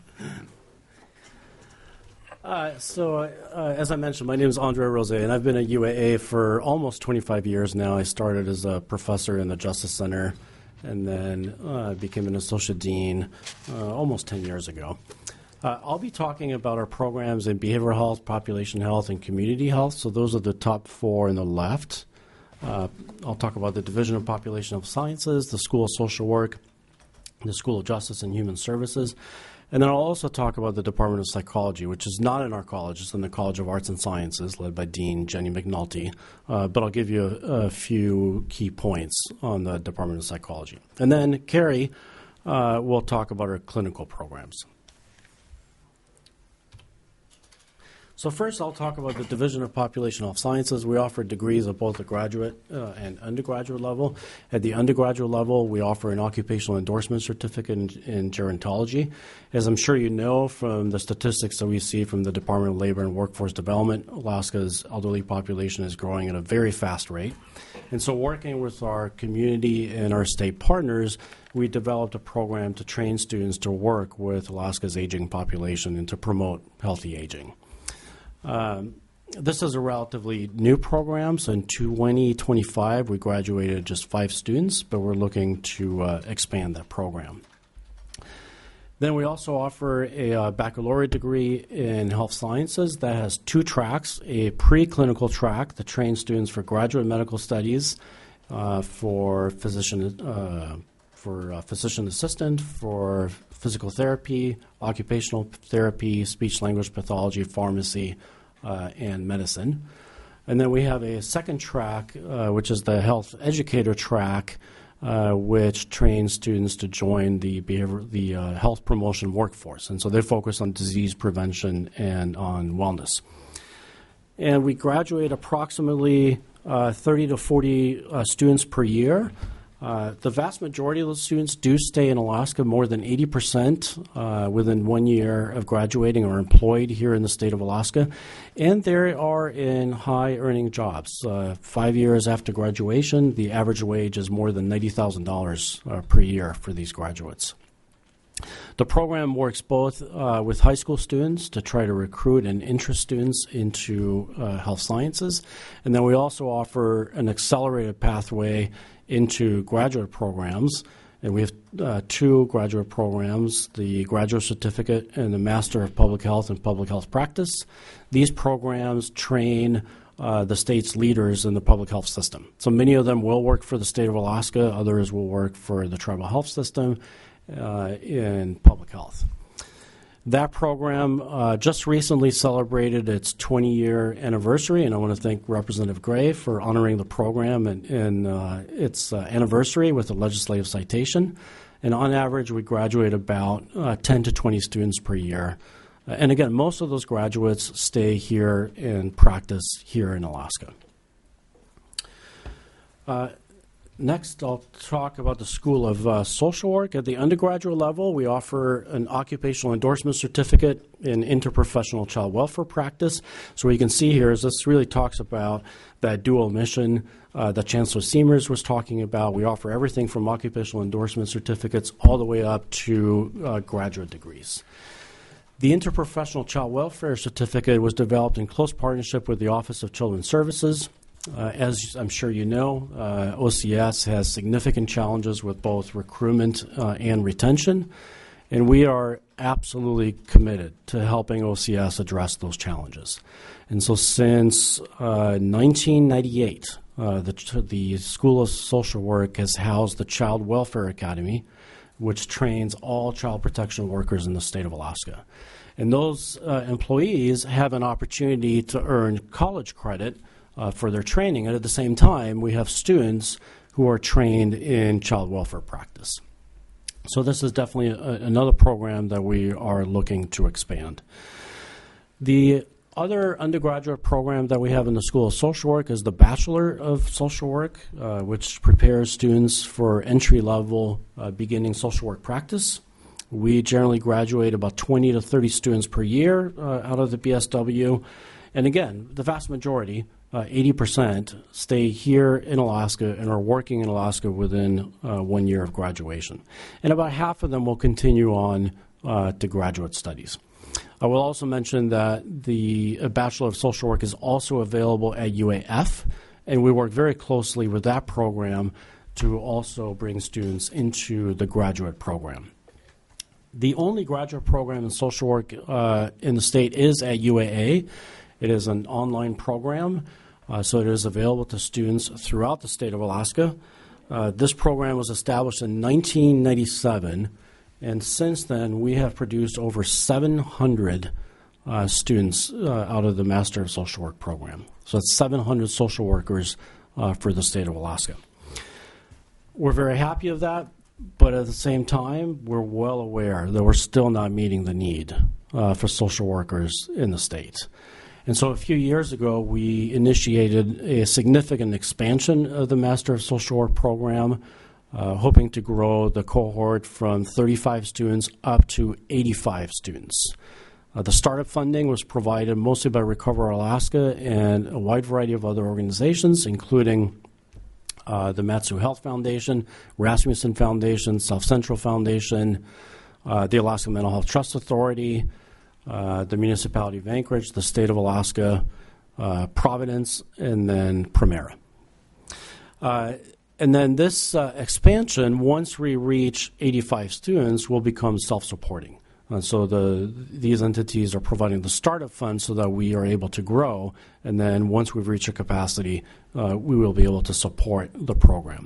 Uh, so, uh, as I mentioned, my name is Andre Rose, and I've been at U A A for almost twenty-five years now. I started as a professor in the Justice Center, and then uh, became an associate dean uh, almost ten years ago. Uh, I'll be talking about our programs in behavioral health, population health, and community health. So those are the top four on the left. Uh, I'll talk about the Division of Population Health Sciences, the School of Social Work, the School of Justice and Human Services. And then I'll also talk about the Department of Psychology, which is not in our college. It's in the College of Arts and Sciences, led by Dean Jenny McNulty. Uh, but I'll give you a, a few key points on the Department of Psychology. And then Carrie uh, will talk about our clinical programs. So first, I'll talk about the Division of Population Health Sciences. We offer degrees at both the graduate uh, and undergraduate level. At the undergraduate level, we offer an occupational endorsement certificate in, in gerontology. As I'm sure you know from the statistics that we see from the Department of Labor and Workforce Development, Alaska's elderly population is growing at a very fast rate. And so working with our community and our state partners, we developed a program to train students to work with Alaska's aging population and to promote healthy aging. Um, this is a relatively new program, so in twenty twenty-five we graduated just five students, but we're looking to uh, expand that program. Then we also offer a uh, baccalaureate degree in health sciences that has two tracks, a preclinical track that trains students for graduate medical studies, uh, for physician uh, for uh, physician assistant, for physical therapy, occupational therapy, speech-language pathology, pharmacy, uh, and medicine. And then we have a second track, uh, which is the health educator track, uh, which trains students to join the behavior, the uh, health promotion workforce. And so they focus on disease prevention and on wellness. And we graduate approximately uh, thirty to forty uh, students per year. Uh, the vast majority of those students do stay in Alaska. More than eighty percent uh, within one year of graduating are employed here in the state of Alaska. And they are in high-earning jobs. Uh, five years after graduation, the average wage is more than ninety thousand dollars uh, per year for these graduates. The program works both uh, with high school students to try to recruit and interest students into uh, health sciences. And then we also offer an accelerated pathway into graduate programs. And we have uh, two graduate programs, the Graduate Certificate and the Master of Public Health and Public Health Practice. These programs train uh, the state's leaders in the public health system. So many of them will work for the state of Alaska. Others will work for the tribal health system uh, in public health. That program uh, just recently celebrated its twenty-year anniversary, and I want to thank Representative Gray for honoring the program and, and uh, its uh, anniversary with a legislative citation. And on average, we graduate about uh, ten to twenty students per year. Uh, and again, most of those graduates stay here and practice here in Alaska. Uh, next, I'll talk about the School of uh, Social Work. At the undergraduate level, we offer an occupational endorsement certificate in interprofessional child welfare practice. So what you can see here is this really talks about that dual mission uh, that Chancellor Seamers was talking about. We offer everything from occupational endorsement certificates all the way up to uh, graduate degrees. The Interprofessional Child Welfare Certificate was developed in close partnership with the Office of Children's Services. Uh, as I'm sure you know, uh, O C S has significant challenges with both recruitment uh, and retention, and we are absolutely committed to helping O C S address those challenges. And so since uh, nineteen ninety-eight, uh, the, the School of Social Work has housed the Child Welfare Academy, which trains all child protection workers in the state of Alaska. And those uh, employees have an opportunity to earn college credit uh, for their training. And at the same time, we have students who are trained in child welfare practice. So this is definitely a, another program that we are looking to expand. The other undergraduate program that we have in the School of Social Work is the Bachelor of Social Work, uh, which prepares students for entry-level uh, beginning social work practice. We generally graduate about twenty to thirty students per year uh, out of the B S W. And again, the vast majority, uh, eighty percent, stay here in Alaska and are working in Alaska within uh, one year of graduation. And about half of them will continue on uh, to graduate studies. I will also mention that the uh, Bachelor of Social Work is also available at U A F, and we work very closely with that program to also bring students into the graduate program. The only graduate program in social work uh, in the state is at U A A. It is an online program, uh, so it is available to students throughout the state of Alaska. Uh, this program was established in nineteen ninety-seven, and since then we have produced over seven hundred uh, students uh, out of the Master of Social Work program. So that's seven hundred social workers uh, for the state of Alaska. We're very happy of that. But at the same time, we're well aware that we're still not meeting the need uh, for social workers in the state. And so a few years ago, we initiated a significant expansion of the Master of Social Work program, uh, hoping to grow the cohort from thirty-five students up to eighty-five students. Uh, the startup funding was provided mostly by Recover Alaska and a wide variety of other organizations, including Uh, the Matsu Health Foundation, Rasmussen Foundation, South Central Foundation, uh, the Alaska Mental Health Trust Authority, uh, the Municipality of Anchorage, the State of Alaska, uh, Providence, and then Primera. Uh, and then this uh, expansion, once we reach eighty-five students, will become self-supporting. Uh, so the, these entities are providing the startup fund so that we are able to grow, and then once we've reached a capacity, uh, we will be able to support the program.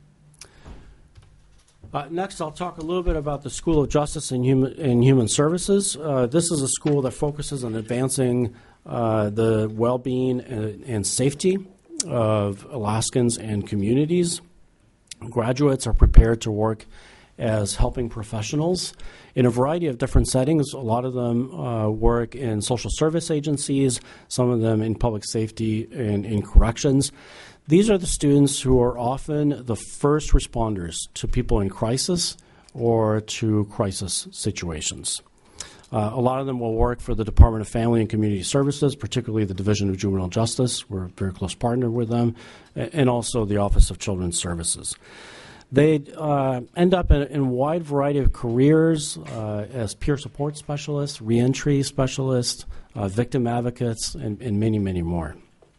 Uh, next, I'll talk a little bit about the School of Justice and Human, and Human Services. Uh, this is a school that focuses on advancing uh, the well-being and, and safety of Alaskans and communities. Graduates are prepared to work as helping professionals in a variety of different settings. A lot of them uh, work in social service agencies, some of them in public safety and in corrections. These are the students who are often the first responders to people in crisis or to crisis situations. Uh, a lot of them will work for the Department of Family and Community Services, particularly the Division of Juvenile Justice. We're a very close partner with them, and also the Office of Children's Services. They uh, end up in, in a wide variety of careers uh, as peer support specialists, reentry specialists, uh, victim advocates, and, and many, many more.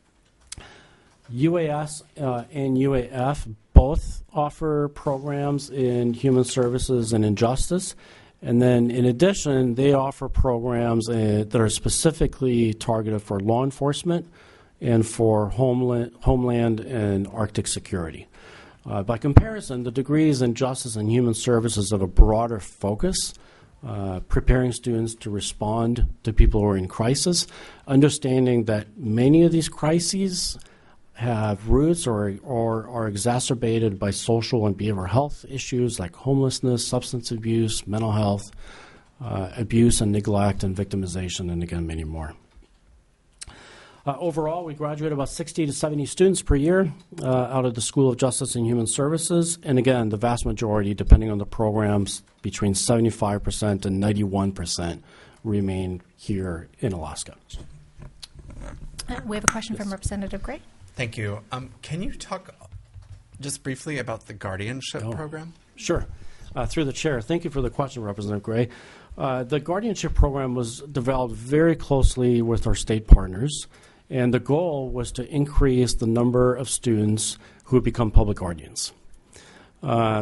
U A S uh, and U A F both offer programs in human services and in justice. And then in addition, they offer programs uh, that are specifically targeted for law enforcement and for homeland, homeland and Arctic security. Uh, by comparison, the degrees in Justice and Human Services have a broader focus, uh, preparing students to respond to people who are in crisis, understanding that many of these crises have roots or, or are exacerbated by social and behavioral health issues like homelessness, substance abuse, mental health, uh, abuse and neglect and victimization, and again, many more. Uh, overall, we graduate about sixty to seventy students per year uh, out of the School of Justice and Human Services. And again, the vast majority, depending on the programs, between seventy-five percent and ninety-one percent remain here in Alaska. Uh, we have a question from Representative Gray. Thank you. Um, can you talk just briefly about the guardianship Oh. program? Sure. Uh, through the chair, thank you for the question, Representative Gray. Uh, the guardianship program was developed very closely with our state partners, and the goal was to increase the number of students who become public guardians. Uh,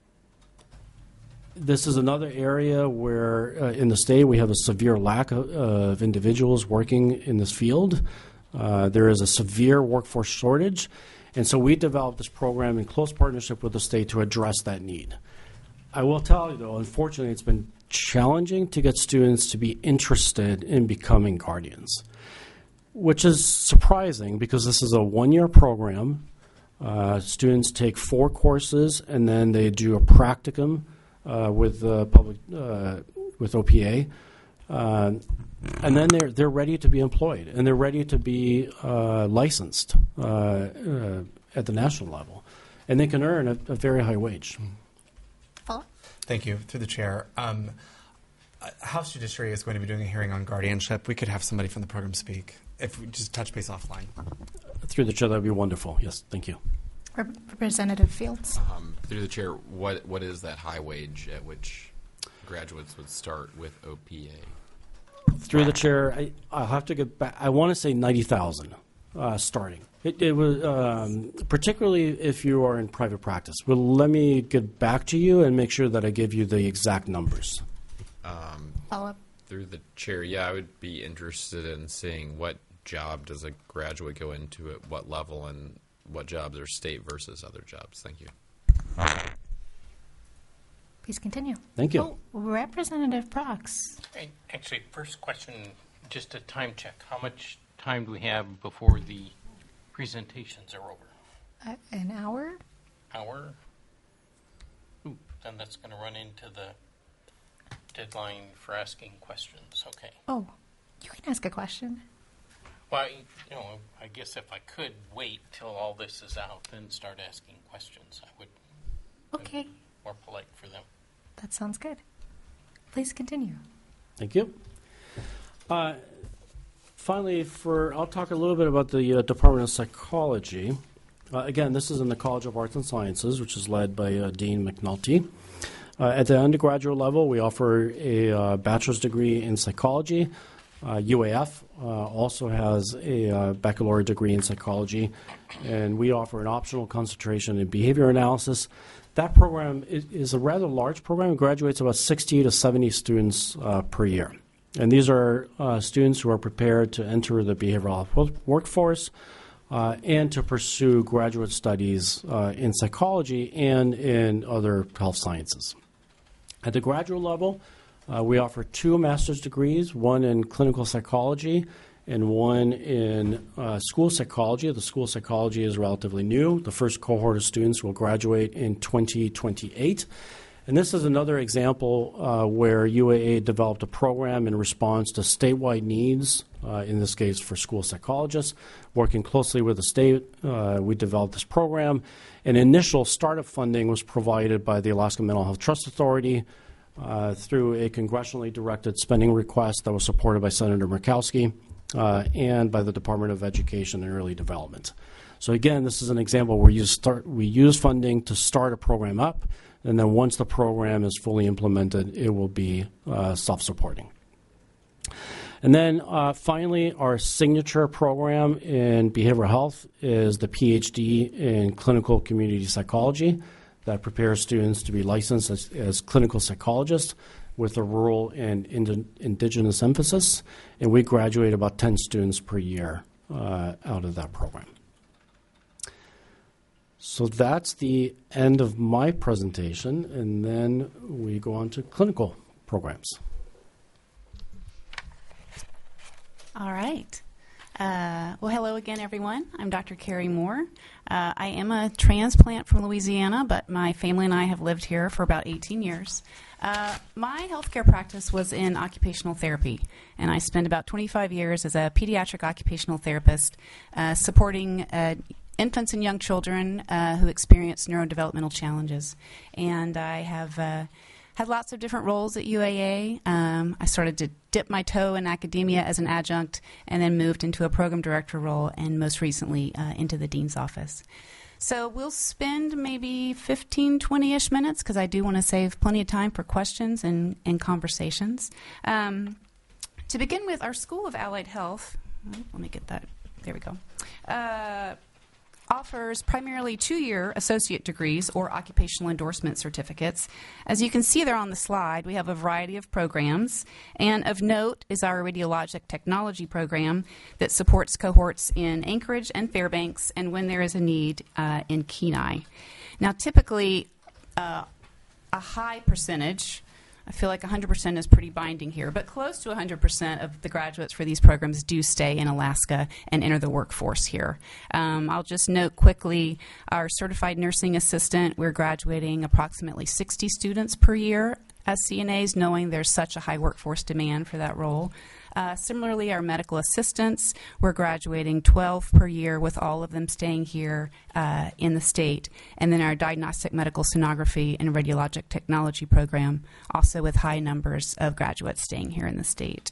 this is another area where, uh, in the state, we have a severe lack of, of individuals working in this field. Uh, there is a severe workforce shortage, and so we developed this program in close partnership with the state to address that need. I will tell you, though, unfortunately, it's been challenging to get students to be interested in becoming guardians, which is surprising because this is a one-year program. Uh, students take four courses, and then they do a practicum uh, with uh, public uh, with O P A, uh, and then they're they're ready to be employed, and they're ready to be uh, licensed uh, uh, at the national level, and they can earn a, a very high wage. Follow-up? Thank you. Through the chair. Um, uh, House Judiciary is going to be doing a hearing on guardianship. We could have somebody from the program speak if we just touch base offline. Through the chair, that would be wonderful. Yes, thank you. Rep- Representative Fields. Um, through the chair, what what is that high wage at which graduates would start with O P A? Through the chair, I, I'll have to get back. I want to say ninety thousand uh, starting. It, it was um, particularly if you are in private practice. Well, let me get back to you and make sure that I give you the exact numbers. Um, Follow-up. through the chair, yeah, I would be interested in seeing what job does a graduate go into at what level and what jobs are state versus other jobs. Thank you. Please continue. Thank you. Oh, Representative Prox. Hey, actually, first question, just a time check. How much time do we have before the presentations are over? Uh, an hour? Hour? Ooh, then that's going to run into the deadline for asking questions. Okay. Oh, you can ask a question. Well, I, you know, I guess if I could wait till all this is out, then start asking questions, I would. Okay. Be more polite for them. That sounds good. Please continue. Thank you. Uh, finally, for I'll talk a little bit about the uh, Department of Psychology. Uh, again, this is in the College of Arts and Sciences, which is led by uh, Dean McNulty. Uh, at the undergraduate level, we offer a uh, bachelor's degree in psychology. Uh, U A F uh, also has a uh, baccalaureate degree in psychology, and we offer an optional concentration in behavior analysis. That program is, is a rather large program. It graduates about sixty to seventy students uh, per year. And these are uh, students who are prepared to enter the behavioral health workforce uh, and to pursue graduate studies uh, in psychology and in other health sciences. At the graduate level, Uh, we offer two master's degrees, one in clinical psychology and one in uh, school psychology. The school psychology is relatively new. The first cohort of students will graduate in twenty twenty-eight. And this is another example uh, where U A A developed a program in response to statewide needs, uh, in this case for school psychologists. Working closely with the state, uh, we developed this program. And initial startup funding was provided by the Alaska Mental Health Trust Authority, Uh, through a congressionally directed spending request that was supported by Senator Murkowski uh, and by the Department of Education and Early Development. So again, this is an example where you start, we use funding to start a program up, and then once the program is fully implemented, it will be uh, self-supporting. And then uh, finally, our signature program in behavioral health is the P H D in clinical community psychology that prepares students to be licensed as, as clinical psychologists with a rural and ind- indigenous emphasis. And we graduate about ten students per year uh, out of that program. So that's the end of my presentation, and then we go on to clinical programs. All right. Uh, well, hello again, everyone. I'm Doctor Carrie Moore. Uh, I am a transplant from Louisiana, but my family and I have lived here for about eighteen years. Uh, my healthcare practice was in occupational therapy, and I spent about twenty-five years as a pediatric occupational therapist uh, supporting uh, infants and young children uh, who experience neurodevelopmental challenges. And I have uh, had lots of different roles at U A A. Um, I started to dip my toe in academia as an adjunct and then moved into a program director role and most recently uh, into the dean's office. So we'll spend maybe fifteen, twenty-ish minutes because I do want to save plenty of time for questions and, and conversations. Um, to begin with, our School of Allied Health, let me get that, there we go, uh, offers primarily two-year associate degrees or occupational endorsement certificates. As you can see there on the slide, we have a variety of programs, and of note is our radiologic technology program that supports cohorts in Anchorage and Fairbanks, and when there is a need, uh, in Kenai. Now, typically, uh, a high percentage, I feel like one hundred percent is pretty binding here, but close to one hundred percent of the graduates for these programs do stay in Alaska and enter the workforce here. Um, I'll just note quickly, our certified nursing assistant, we're graduating approximately sixty students per year as C N As, knowing there's such a high workforce demand for that role. Uh, similarly, our medical assistants, we're graduating twelve per year, with all of them staying here uh, in the state. And then our diagnostic medical sonography and radiologic technology program, also with high numbers of graduates staying here in the state.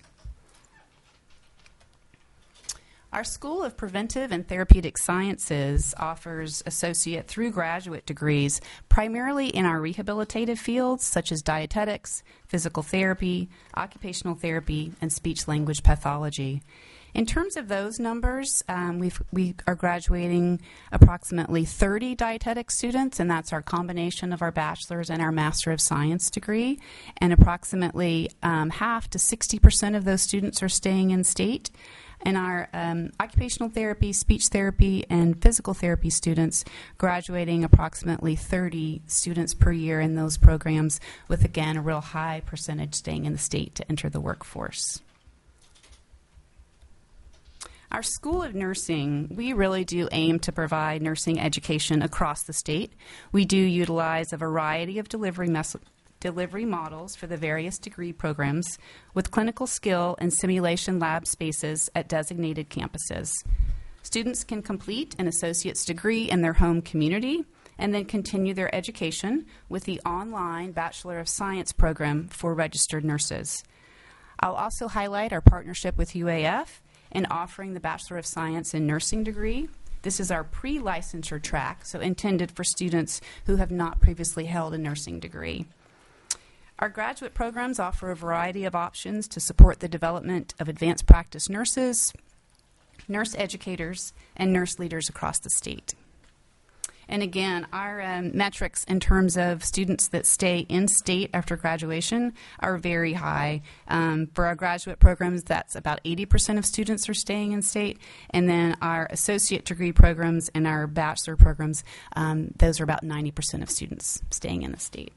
Our School of Preventive and Therapeutic Sciences offers associate through graduate degrees primarily in our rehabilitative fields such as dietetics, physical therapy, occupational therapy, and speech-language pathology. In terms of those numbers, um, we've, we are graduating approximately thirty dietetic students, and that's our combination of our bachelor's and our Master of Science degree. And approximately um, half to sixty percent of those students are staying in state. And our um, occupational therapy, speech therapy, and physical therapy students graduating approximately thirty students per year in those programs, with, again, a real high percentage staying in the state to enter the workforce. Our School of Nursing, we really do aim to provide nursing education across the state. We do utilize a variety of delivery mes- delivery models for the various degree programs with clinical skill and simulation lab spaces at designated campuses. Students can complete an associate's degree in their home community and then continue their education with the online Bachelor of Science program for registered nurses. I'll also highlight our partnership with U A F in offering the Bachelor of Science in Nursing degree. This is our pre-licensure track, so intended for students who have not previously held a nursing degree. Our graduate programs offer a variety of options to support the development of advanced practice nurses, nurse educators, and nurse leaders across the state. And again, our um, metrics in terms of students that stay in state after graduation are very high. Um, for our graduate programs, that's about eighty percent of students are staying in state. And then our associate degree programs and our bachelor programs, um, those are about ninety percent of students staying in the state.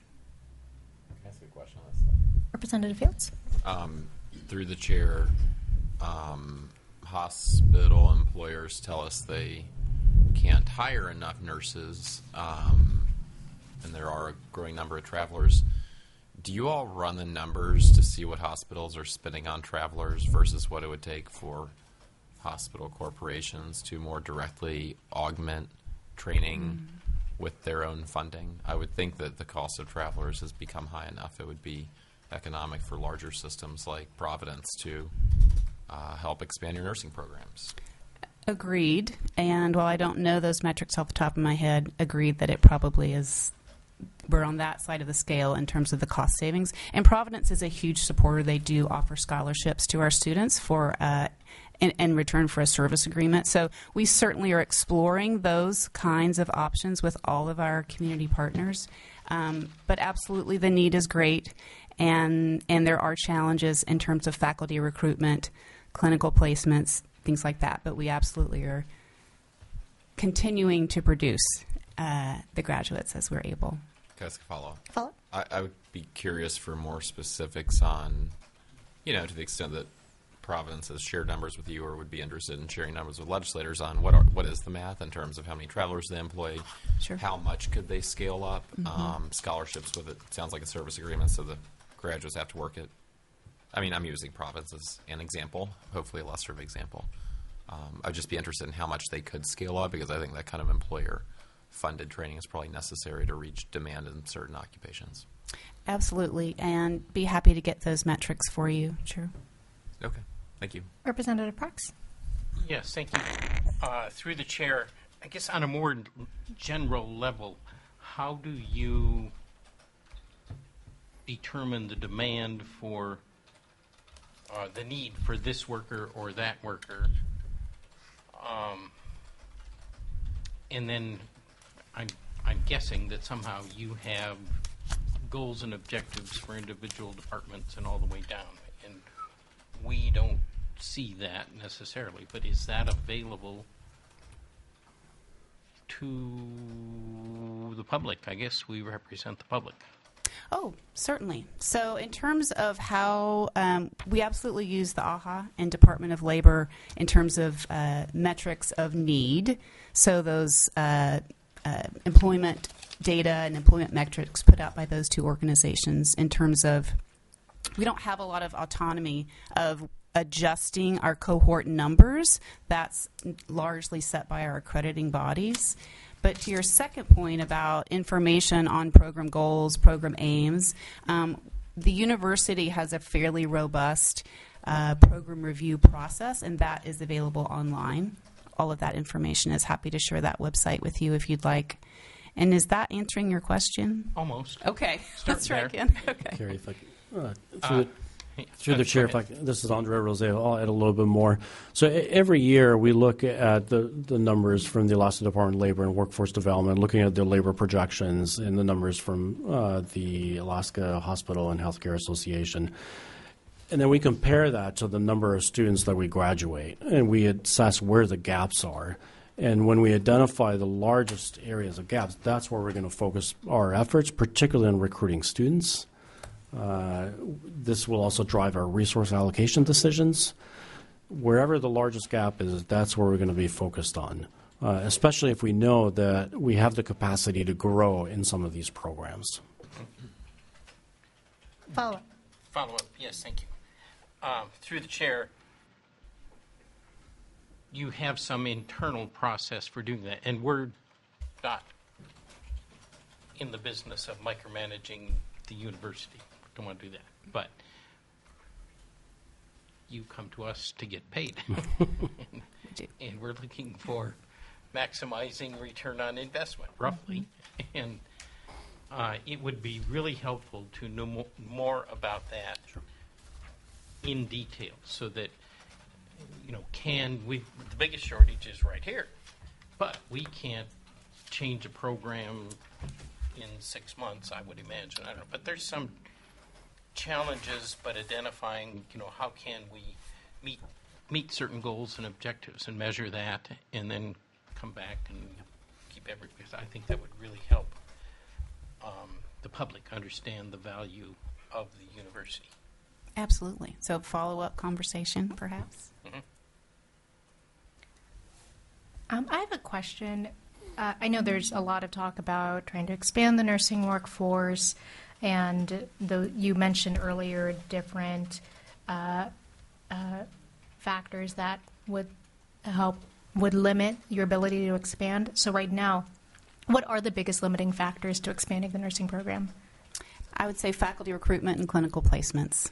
Representative Fields. Um, through the chair, um, hospital employers tell us they can't hire enough nurses, um, and there are a growing number of travelers. Do you all run the numbers to see what hospitals are spending on travelers versus what it would take for hospital corporations to more directly augment training mm. with their own funding? I would think that the cost of travelers has become high enough. It would be economic for larger systems like Providence to uh, help expand your nursing programs. Agreed. And while I don't know those metrics off the top of my head, agreed that it probably is, we're on that side of the scale in terms of the cost savings. And Providence is a huge supporter. They do offer scholarships to our students for uh, in, in return for a service agreement. So we certainly are exploring those kinds of options with all of our community partners. Um, but absolutely the need is great. And and there are challenges in terms of faculty recruitment, clinical placements, things like that. But we absolutely are continuing to produce uh, the graduates as we're able. Can I ask a follow-up? Follow-up? I, I would be curious for more specifics on, you know, to the extent that Providence has shared numbers with you or would be interested in sharing numbers with legislators on what are, what is the math in terms of how many travelers they employ, Sure. how much could they scale up, Mhm. um, scholarships with it. Sounds like a service agreement, so the graduates have to work it. I mean, I'm using Providence as an example, hopefully a lesser of example. Um, I'd just be interested in how much they could scale up because I think that kind of employer-funded training is probably necessary to reach demand in certain occupations. Absolutely, and be happy to get those metrics for you. Sure. Okay, thank you. Representative Parks. Yes, thank you. Uh, through the chair, I guess on a more general level, how do you determine the demand for uh, the need for this worker or that worker? Um, and then I'm, I'm guessing that somehow you have goals and objectives for individual departments and all the way down. And we don't see that necessarily, but is that available to the public? I guess we represent the public. Oh, certainly. So in terms of how um, we absolutely use the A H A and Department of Labor in terms of uh, metrics of need. So those uh, uh, employment data and employment metrics put out by those two organizations in terms of we don't have a lot of autonomy of adjusting our cohort numbers. That's largely set by our accrediting bodies. But to your second point about information on program goals, program aims, um, the university has a fairly robust uh, program review process, and that is available online. All of that information is happy to share that website with you if you'd like. And is that answering your question? Almost. Okay. Start Let's try there. again. Okay. Carrie, if I could, uh, Uh, through, the, through uh, the chair, go if I ahead. could, this is Andre Roseo. I'll add a little bit more. So e- every year we look at the, the numbers from the Alaska Department of Labor and Workforce Development, looking at the labor projections and the numbers from uh, the Alaska Hospital and Healthcare Association. And then we compare that to the number of students that we graduate, and we assess where the gaps are. And when we identify the largest areas of gaps, that's where we're going to focus our efforts, particularly on recruiting students. Uh, this will also drive our resource allocation decisions. Wherever the largest gap is, that's where we're going to be focused on, uh, especially if we know that we have the capacity to grow in some of these programs. Follow up. Follow up. Yes, thank you. Um, through the chair, you have some internal process for doing that, and we're not in the business of micromanaging the university. Don't want to do that, but you come to us to get paid, and, and we're looking for maximizing return on investment, roughly, and uh, it would be really helpful to know mo- more about that in detail, so that you know, can we? The biggest shortage is right here, but we can't change a program in six months. I would imagine. I don't know, but there's some challenges. But identifying, you know, how can we meet meet certain goals and objectives and measure that, and then come back and keep every. Because I think that would really help um, the public understand the value of the university. Absolutely. So follow-up conversation, perhaps? Mm-hmm. Um, I have a question. Uh, I know there's a lot of talk about trying to expand the nursing workforce, and the, you mentioned earlier different uh, uh, factors that would help, would limit your ability to expand. So right now, what are the biggest limiting factors to expanding the nursing program? I would say faculty recruitment and clinical placements.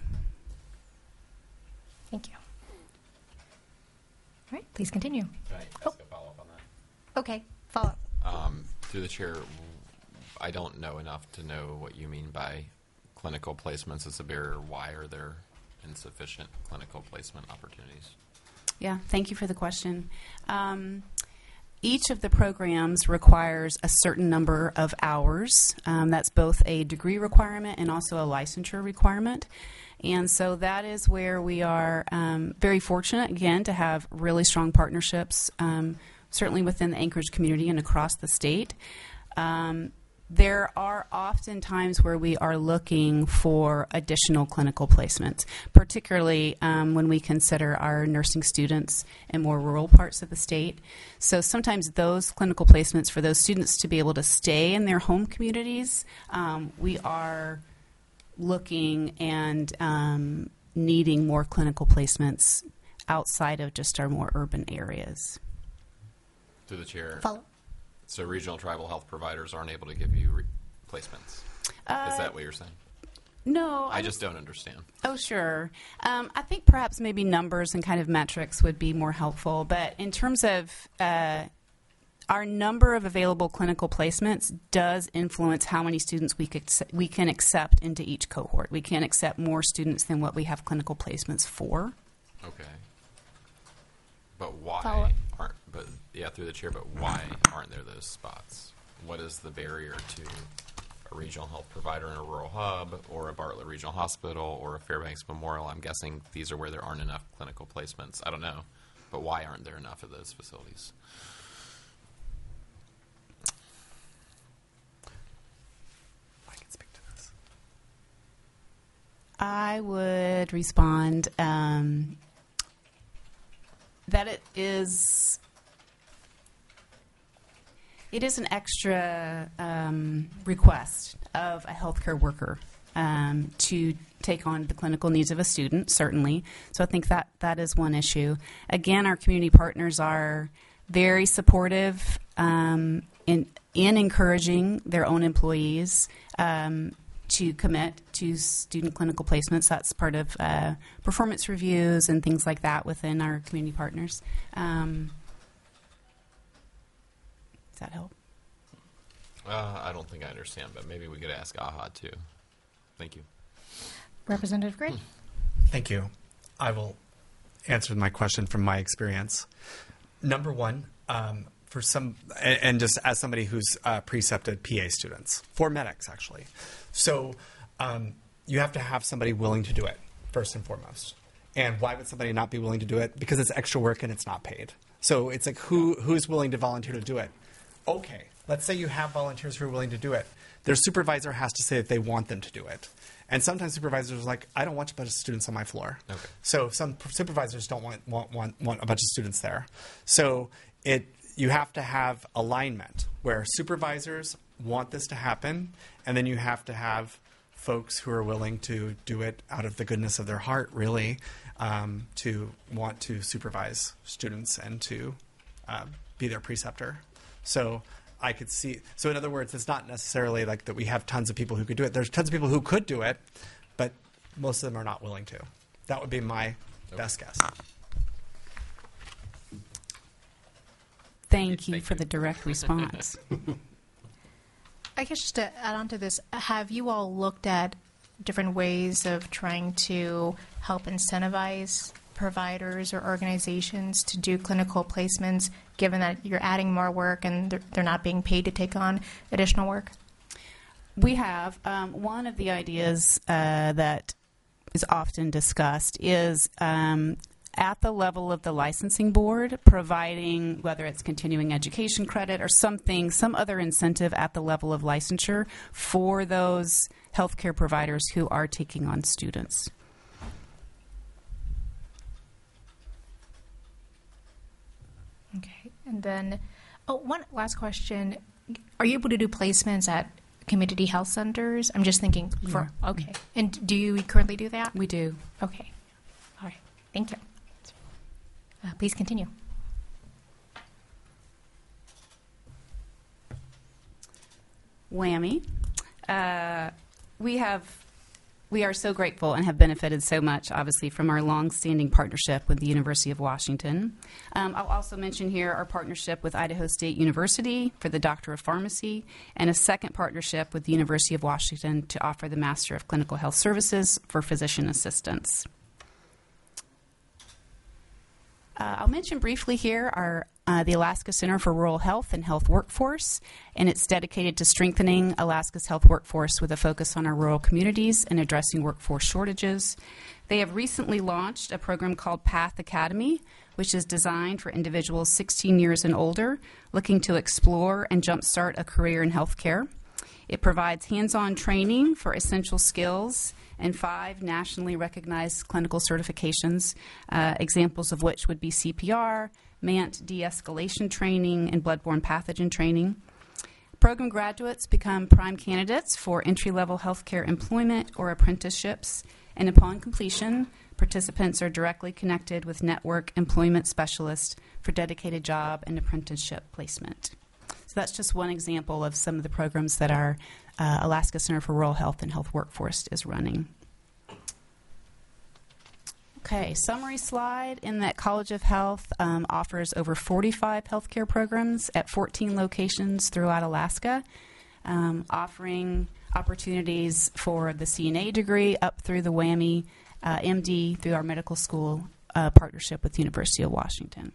Thank you. All right, please continue. Can I ask a follow-up on that? Okay, follow up. Um, through the chair, I don't know enough to know what you mean by clinical placements as a barrier. Why are there insufficient clinical placement opportunities? Yeah, thank you for the question. Um, each of the programs requires a certain number of hours. Um, that's both a degree requirement and also a licensure requirement. And so that is where we are um, very fortunate, again, to have really strong partnerships, um, certainly within the Anchorage community and across the state. Um, there are often times where we are looking for additional clinical placements, particularly um, when we consider our nursing students in more rural parts of the state. So sometimes those clinical placements for those students to be able to stay in their home communities, um, we are looking and um, needing more clinical placements outside of just our more urban areas. Through the chair. Follow. So regional tribal health providers aren't able to give you re- placements. Uh, Is that what you're saying? No. I just don't understand. Oh, sure. Um, I think perhaps maybe numbers and kind of metrics would be more helpful. But in terms of uh, our number of available clinical placements does influence how many students we could we can accept into each cohort. We can accept more students than what we have clinical placements for. Okay. But why Follow. aren't, but yeah, through the chair, but why aren't there those spots? What is the barrier to a regional health provider in a rural hub or a Bartlett Regional Hospital or a Fairbanks Memorial? I'm guessing these are where there aren't enough clinical placements. I don't know. But why aren't there enough of those facilities? I can speak to this. I would respond um, that it is it is an extra um, request of a healthcare worker um, to take on the clinical needs of a student, certainly. So I think that that is one issue. Again, our community partners are very supportive um, in in encouraging their own employees um, to commit to student clinical placements. That's part of uh, performance reviews and things like that within our community partners. Um, does that help? Uh, I don't think I understand, but maybe we could ask AHA too. Thank you. Representative Gray. Thank you. I will answer my question from my experience. Number one, um, for some, and, and just as somebody who's uh, precepted P A students, for medics actually. So um, you have to have somebody willing to do it, first and foremost. And why would somebody not be willing to do it? Because it's extra work and it's not paid. So it's like, who who's willing to volunteer to do it? Okay, let's say you have volunteers who are willing to do it. Their supervisor has to say that they want them to do it. And sometimes supervisors are like, I don't want a bunch of students on my floor. Okay. So some supervisors don't want, want, want, want a bunch of students there. So it you have to have alignment where supervisors want this to happen, and then you have to have folks who are willing to do it out of the goodness of their heart, really, um, to want to supervise students and to uh, be their preceptor. So I could see. So in other words, it's not necessarily like that we have tons of people who could do it. There's tons of people who could do it, but most of them are not willing to. That would be my okay. best guess. Thank you Thank for you. the direct response. I guess just to add on to this, have you all looked at different ways of trying to help incentivize providers or organizations to do clinical placements, given that you're adding more work and they're, they're not being paid to take on additional work? We have. Um, one of the ideas uh, that is often discussed is um, at the level of the licensing board, providing whether it's continuing education credit or something, some other incentive at the level of licensure for those healthcare providers who are taking on students. Okay. And then, oh, one last question. Are you able to do placements at community health centers? I'm just thinking for, Yeah. okay. And do you currently do that? We do. Okay. All right. Thank you. Uh, please continue. Whammy. Uh, we have, we are so grateful and have benefited so much, obviously, from our long-standing partnership with the University of Washington. Um, I'll also mention here our partnership with Idaho State University for the Doctor of Pharmacy, and a second partnership with the University of Washington to offer the Master of Clinical Health Services for physician assistants. Uh, I'll mention briefly here our uh, the Alaska Center for Rural Health and Health Workforce, and it's dedicated to strengthening Alaska's health workforce with a focus on our rural communities and addressing workforce shortages. They have recently launched a program called Path Academy, which is designed for individuals sixteen years and older looking to explore and jumpstart a career in healthcare. It provides hands-on training for essential skills and five nationally recognized clinical certifications, uh, examples of which would be C P R, MANT de-escalation training, and bloodborne pathogen training. Program graduates become prime candidates for entry-level healthcare employment or apprenticeships, and upon completion, participants are directly connected with network employment specialists for dedicated job and apprenticeship placement. So that's just one example of some of the programs that our uh, Alaska Center for Rural Health and Health Workforce is running. Okay, summary slide in that College of Health um, offers over forty-five healthcare programs at fourteen locations throughout Alaska, um, offering opportunities for the C N A degree up through the WWAMI uh, M D through our medical school uh, partnership with the University of Washington.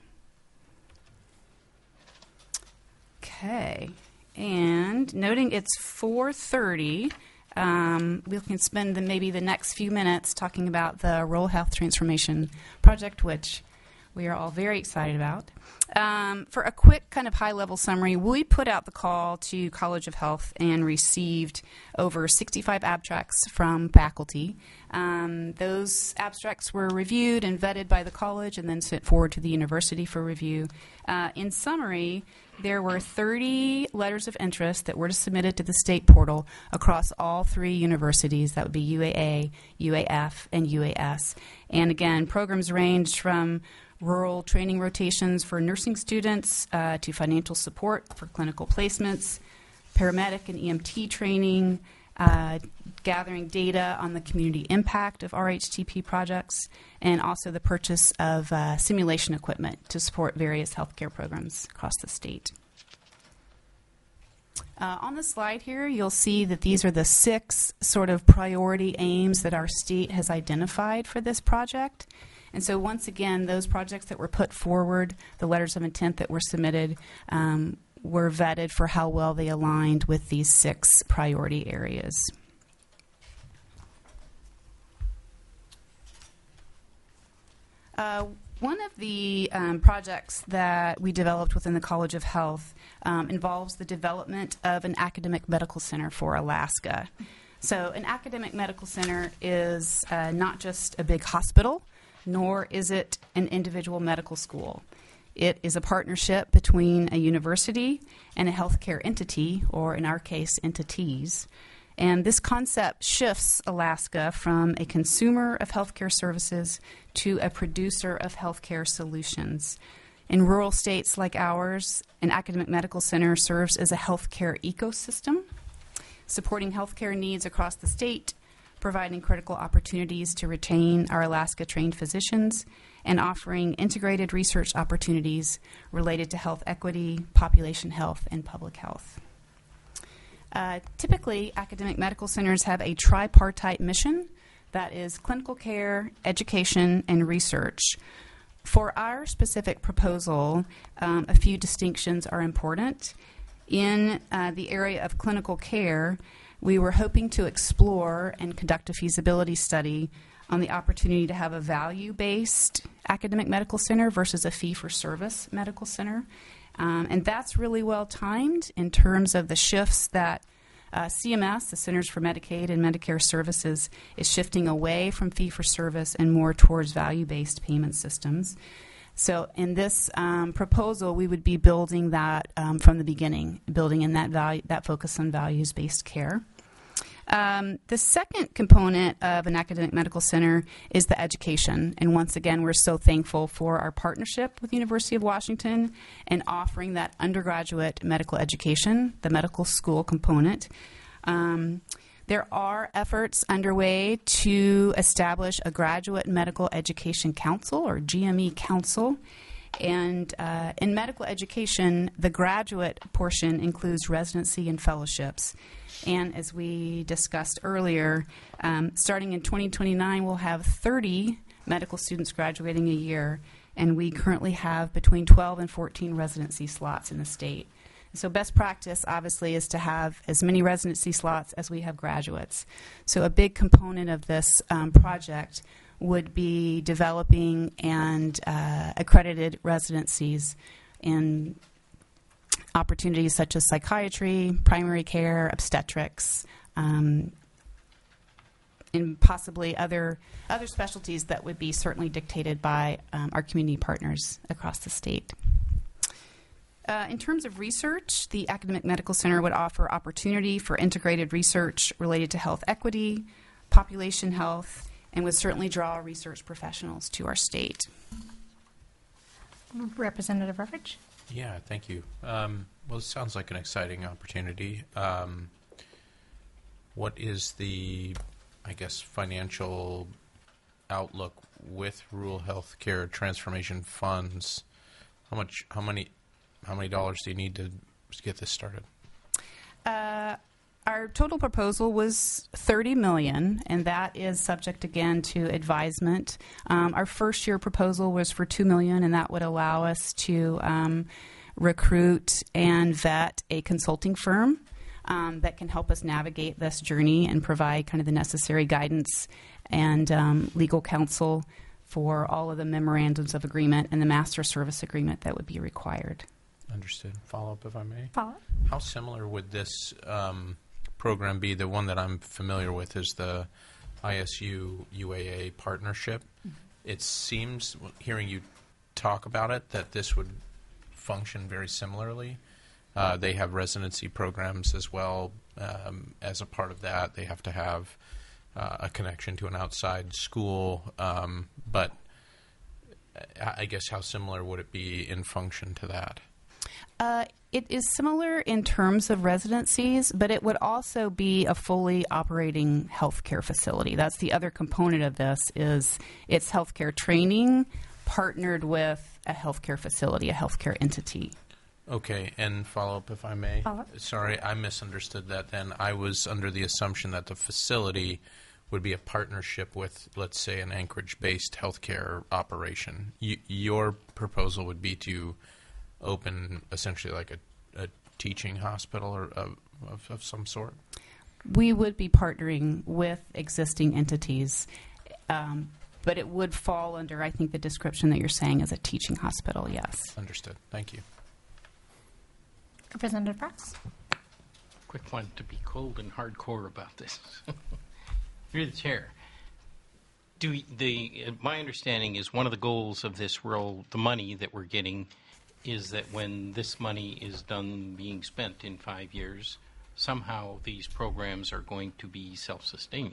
Okay, and noting it's four thirty, um, we can spend the, maybe the next few minutes talking about the Rural Health Transformation Project, which we are all very excited about. Um, for a quick kind of high-level summary, we put out the call to College of Health and received over sixty-five abstracts from faculty. Um, those abstracts were reviewed and vetted by the college and then sent forward to the university for review. Uh, in summary, there were thirty letters of interest that were submitted to the state portal across all three universities. That would be U A A, U A F, and U A S. And again, programs ranged from rural training rotations for nursing students uh, to financial support for clinical placements, paramedic and E M T training, uh, gathering data on the community impact of R H T P projects, and also the purchase of uh, simulation equipment to support various healthcare programs across the state. Uh, on the slide here, you'll see that these are the six sort of priority aims that our state has identified for this project. And so once again, those projects that were put forward, the letters of intent that were submitted, um, were vetted for how well they aligned with these six priority areas. Uh, one of the um, projects that we developed within the College of Health um, involves the development of an academic medical center for Alaska. So an academic medical center is uh, not just a big hospital, nor is it an individual medical school. It is a partnership between a university and a healthcare entity, or in our case, entities. And this concept shifts Alaska from a consumer of healthcare services to a producer of healthcare solutions. In rural states like ours, an academic medical center serves as a healthcare ecosystem, supporting healthcare needs across the state, providing critical opportunities to retain our Alaska-trained physicians, and offering integrated research opportunities related to health equity, population health, and public health. Uh, typically, academic medical centers have a tripartite mission that is clinical care, education, and research. For our specific proposal, um, a few distinctions are important. In uh, the area of clinical care, we were hoping to explore and conduct a feasibility study on the opportunity to have a value-based academic medical center versus a fee-for-service medical center. Um, and that's really well timed in terms of the shifts that uh, C M S, the Centers for Medicaid and Medicare Services, is shifting away from fee-for-service and more towards value-based payment systems. So in this um, proposal, we would be building that um, from the beginning, building in that value, that focus on values-based care. Um, the second component of an academic medical center is the education. And once again, we're so thankful for our partnership with the University of Washington and offering that undergraduate medical education, the medical school component. Um, there are efforts underway to establish a Graduate Medical Education Council, or G M E Council. And uh, in medical education, the graduate portion includes residency and fellowships. And as we discussed earlier, um, starting in twenty twenty-nine, we'll have thirty medical students graduating a year, and we currently have between twelve and fourteen residency slots in the state. So best practice, obviously, is to have as many residency slots as we have graduates. So a big component of this um, project would be developing and uh, accredited residencies. And opportunities such as psychiatry, primary care, obstetrics, um, and possibly other other specialties that would be certainly dictated by um, our community partners across the state. Uh, in terms of research, the Academic Medical Center would offer opportunity for integrated research related to health equity, population health, and would certainly draw research professionals to our state. Representative Rutledge? Yeah, thank you. Um, well, it sounds like an exciting opportunity. Um, what is the, I guess, financial outlook with rural health care transformation funds? How much? How many? How many dollars do you need to get this started? Uh, our total proposal was thirty million dollars, and that is subject again to advisement. Um, our first year proposal was for two million dollars, and that would allow us to um, recruit and vet a consulting firm um, that can help us navigate this journey and provide kind of the necessary guidance and um, legal counsel for all of the memorandums of agreement and the master service agreement that would be required. Understood. Follow up, if I may. Follow up. How similar would this um, program be? The one that I'm familiar with is the I S U U A A partnership. Mm-hmm. It seems, hearing you talk about it, that this would function very similarly. Uh, they have residency programs as well. Um, as a part of that, they have to have uh, a connection to an outside school. Um, but I guess how similar would it be in function to that? Uh, it is similar in terms of residencies, but it would also be a fully operating healthcare facility. That's the other component of this, is it's healthcare training partnered with a healthcare facility, a healthcare entity. Okay, and follow up, if I may. Follow up. Sorry, I misunderstood that then. I was under the assumption that the facility would be a partnership with, let's say, an Anchorage-based healthcare operation. Y- your proposal would be to open essentially like a, a teaching hospital or of, of, of some sort? We would be partnering with existing entities, um, but it would fall under, I think, the description that you're saying as a teaching hospital, yes. Understood. Thank you. Representative Fox? Quick one to be cold and hardcore about this. Through the chair. Do we, the uh, my understanding is one of the goals of this role, the money that we're getting, is that when this money is done being spent in five years, somehow these programs are going to be self-sustaining.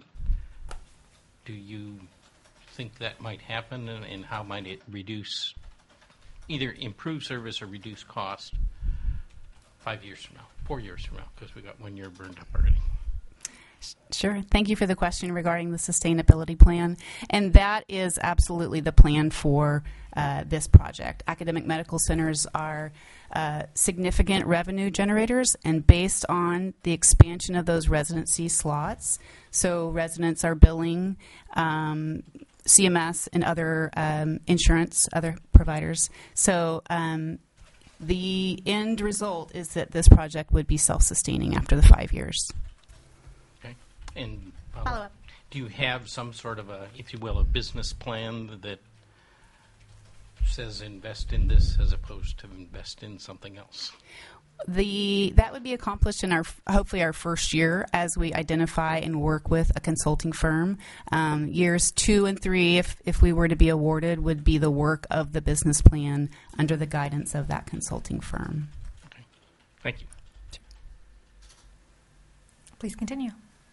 Do you think that might happen, and, and how might it reduce, either improve service or reduce cost five years from now, four years from now, because we got one year burned up already? Sure. Thank you for the question regarding the sustainability plan. And that is absolutely the plan for uh, this project. Academic medical centers are uh, significant revenue generators, and based on the expansion of those residency slots, so residents are billing um, C M S and other um, insurance, other providers. So um, the end result is that this project would be self-sustaining after the five years. And uh, Follow up. do you have some sort of a, if you will, a business plan that says invest in this as opposed to invest in something else? The that would be accomplished in our hopefully our first year as we identify and work with a consulting firm. Um, years two and three, if if we were to be awarded, would be the work of the business plan under the guidance of that consulting firm. Okay, thank you. Please continue.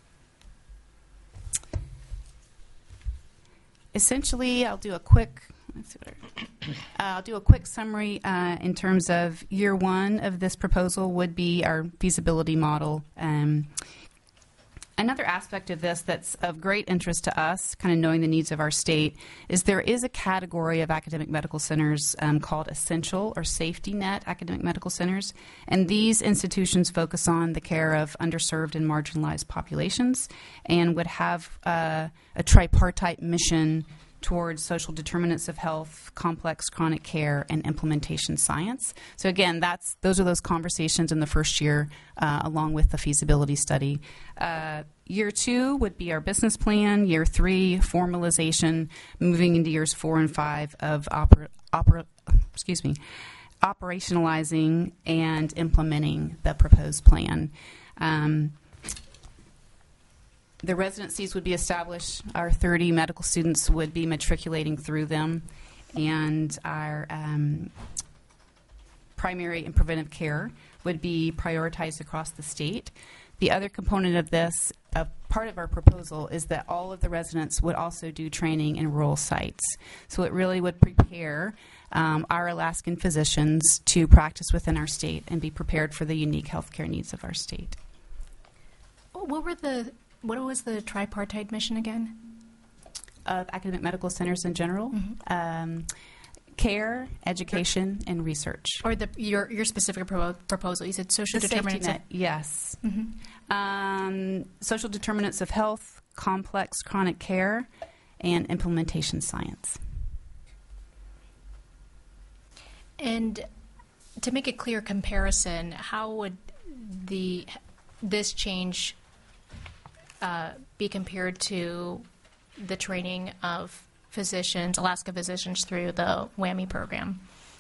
Essentially, I'll do a quick. Let's see what I, uh, I'll do a quick summary uh, in terms of year one of this proposal would be our feasibility model. Um, another aspect of this that's of great interest to us, kind of knowing the needs of our state, is there is a category of academic medical centers um, called essential or safety net academic medical centers, and these institutions focus on the care of underserved and marginalized populations and would have uh, a tripartite mission towards social determinants of health, complex chronic care, and implementation science. So again, that's those are those conversations in the first year, uh, along with the feasibility study. Uh, year two would be our business plan. Year three, formalization. Moving into years four and five of opera, opera excuse me, operationalizing and implementing the proposed plan. Um, the residencies would be established. Our thirty medical students would be matriculating through them, and our um, primary and preventive care would be prioritized across the state. The other component of this, uh, part of our proposal, is that all of the residents would also do training in rural sites. So it really would prepare um, our Alaskan physicians to practice within our state and be prepared for the unique healthcare needs of our state. What were the what was the tripartite mission again? Of academic medical centers in general, mm-hmm. um, care, education, and research. Or the your your specific pro- proposal. You said social the determinants. Safety net, yes. Mm-hmm. Um, social determinants of health, complex chronic care, and implementation science. And to make a clear comparison, how would the this change uh, be compared to the training of physicians, Alaska physicians, through the WWAMI program?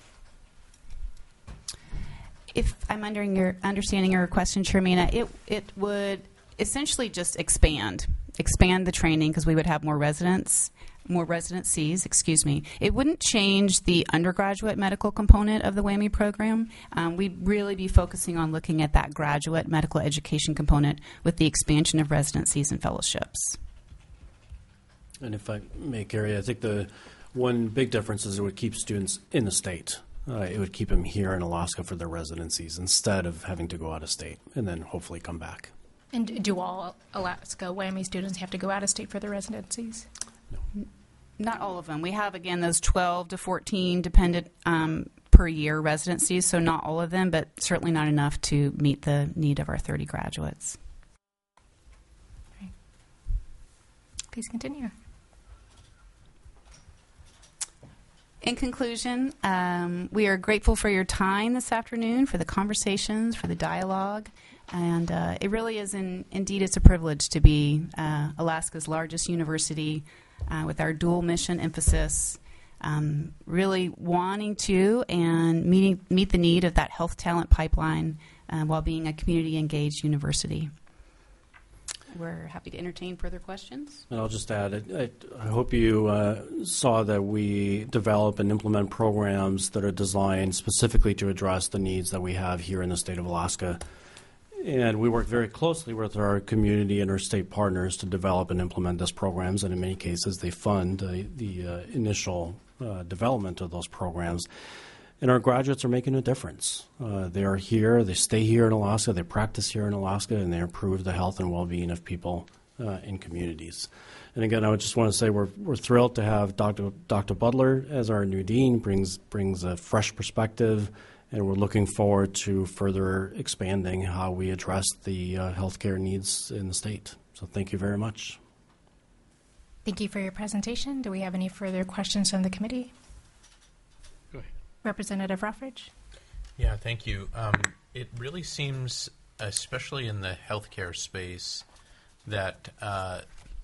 If I'm under your, understanding your question, Sharmina, it it would essentially just expand, expand the training because we would have more residents, more residencies, excuse me. It wouldn't change the undergraduate medical component of the WWAMI program. Um, we'd really be focusing on looking at that graduate medical education component with the expansion of residencies and fellowships. And if I may, Carrie, I think the one big difference is it would keep students in the state. Uh, it would keep them here in Alaska for their residencies instead of having to go out of state and then hopefully come back. And do all Alaska WWAMI students have to go out of state for their residencies? No. Not all of them. We have, again, those twelve to fourteen dependent um, per year residencies, so not all of them, but certainly not enough to meet the need of our thirty graduates. Right. Please continue. In conclusion, um, we are grateful for your time this afternoon, for the conversations, for the dialogue, and uh, it really is, in, indeed, it's a privilege to be uh, Alaska's largest university uh, with our dual mission emphasis, um, really wanting to and meeting, meet the need of that health talent pipeline uh, while being a community-engaged university. We're happy to entertain further questions. And I'll just add, I, I hope you uh, saw that we develop and implement programs that are designed specifically to address the needs that we have here in the state of Alaska. And we work very closely with our community and our state partners to develop and implement those programs. And in many cases, they fund uh, the uh, initial uh, development of those programs. And our graduates are making a difference. Uh, they are here, they stay here in Alaska, they practice here in Alaska, and they improve the health and well-being of people uh, in communities. And again, I would just want to say we're we're thrilled to have Doctor Doctor Butler as our new dean. brings brings a fresh perspective, and we're looking forward to further expanding how we address the uh, healthcare needs in the state. So thank you very much. Thank you for your presentation. Do we have any further questions from the committee? Representative Rothridge. Yeah, thank you. Um, it really seems, especially in the healthcare space, that uh,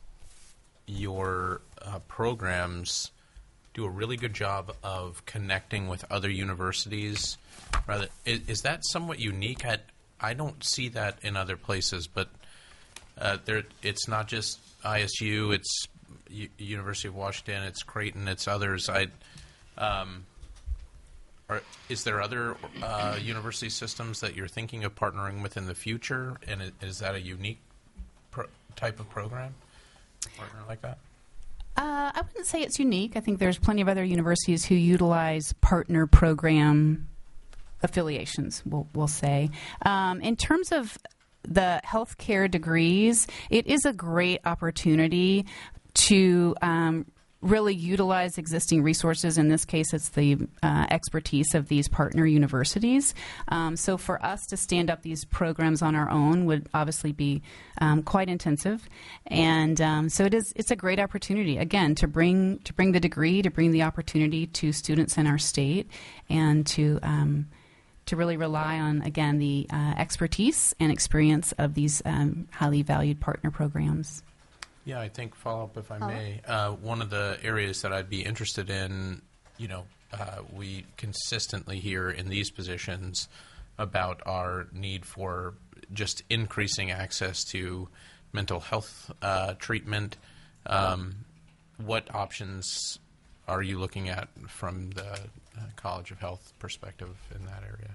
your uh, programs do a really good job of connecting with other universities. Rather, is, is that somewhat unique? I, I don't see that in other places, but uh, there, it's not just I S U. It's U- University of Washington. It's Creighton. It's others. I. Um, Are, is there other uh, university systems that you're thinking of partnering with in the future? And it, is that a unique pro- type of program, partner like that? Uh, I wouldn't say it's unique. I think there's plenty of other universities who utilize partner program affiliations, we'll, we'll say. Um, in terms of the healthcare degrees, it is a great opportunity to um, really utilize existing resources. In this case, it's the uh, expertise of these partner universities. Um, so for us to stand up these programs on our own would obviously be um, quite intensive. And um, so it is, it's a great opportunity, again, to bring to bring the degree, to bring the opportunity to students in our state, and to um, to really rely on, again, the uh, expertise and experience of these um, highly valued partner programs. Yeah, I think follow up, if I may. Uh, one of the areas that I'd be interested in, you know, uh, we consistently hear in these positions about our need for just increasing access to mental health uh, treatment. Um, what options are you looking at from the uh, College of Health perspective in that area?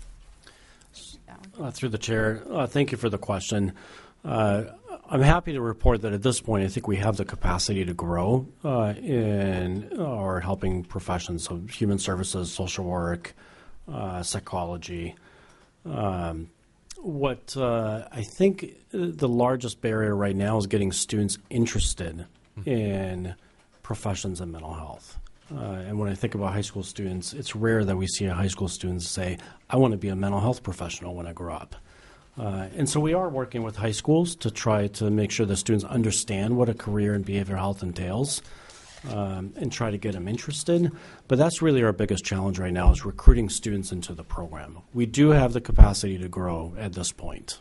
Uh, through the chair, uh, thank you for the question. Uh, I'm happy to report that at this point, I think we have the capacity to grow uh, in our helping professions, so human services, social work, uh, psychology. Um, what uh, I think the largest barrier right now is getting students interested in professions in mental health. Uh, and when I think about high school students, it's rare that we see a high school student say, I want to be a mental health professional when I grow up. Uh, and so we are working with high schools to try to make sure the students understand what a career in behavioral health entails um, and try to get them interested. But that's really our biggest challenge right now is recruiting students into the program. We do have the capacity to grow at this point.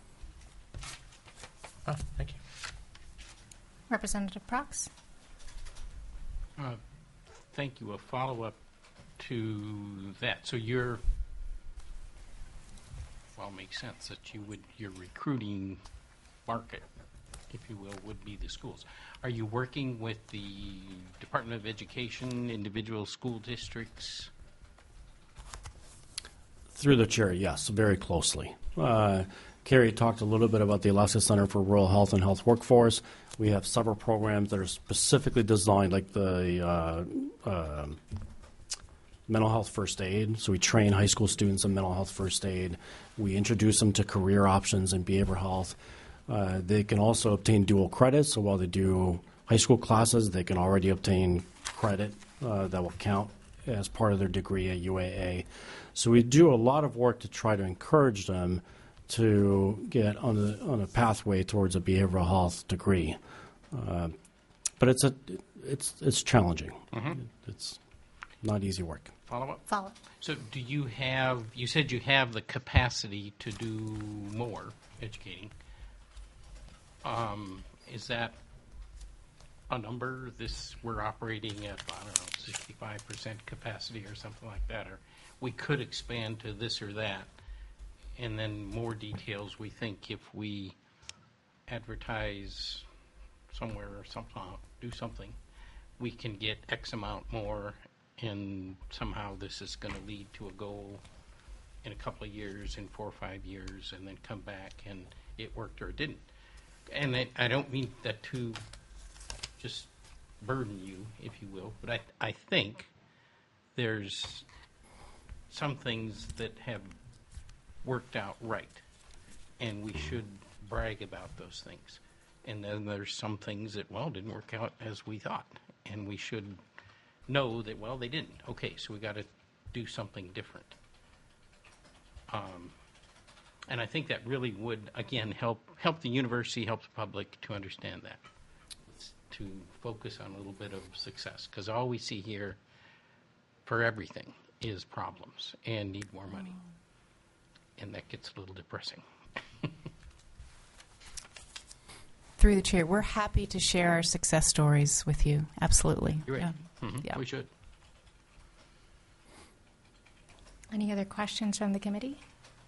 Oh, thank you. Representative Prox. Uh, thank you. A follow-up to that. So you're, well, it makes sense that you would, your recruiting market, if you will, would be the schools. Are you working with the Department of Education, individual school districts? Through the chair, yes, very closely. Uh, Carrie talked a little bit about the Alaska Center for Rural Health and Health Workforce. We have several programs that are specifically designed, like the uh, uh, mental health first aid. So we train high school students in mental health first aid. We introduce them to career options in behavioral health. Uh, they can also obtain dual credits. So while they do high school classes, they can already obtain credit uh, that will count as part of their degree at U A A. So we do a lot of work to try to encourage them to get on a, on a pathway towards a behavioral health degree. Uh, but it's a it's it's challenging. Mm-hmm. It's not easy work. Follow up? Follow up. So do you have, you said you have the capacity to do more educating. Um, is that a number? This, we're operating at, I don't know, sixty-five percent capacity or something like that, or we could expand to this or that. And then more details, we think if we advertise somewhere or somehow, do something, we can get X amount more, and somehow this is going to lead to a goal in a couple of years, in four or five years, and then come back and it worked or it didn't. And I, I don't mean that to just burden you, if you will, but I, I think there's some things that have worked out right, and we should brag about those things. And then there's some things that, well, didn't work out as we thought, and we should know that, well, they didn't. Okay, so we got to do something different. Um, and I think that really would, again, help help the university, help the public to understand that, to focus on a little bit of success, because all we see here for everything is problems and need more money. And that gets a little depressing. Through the chair, we're happy to share our success stories with you. Absolutely. You're right. Yeah. Mm-hmm. Yeah. We should. Any other questions from the committee?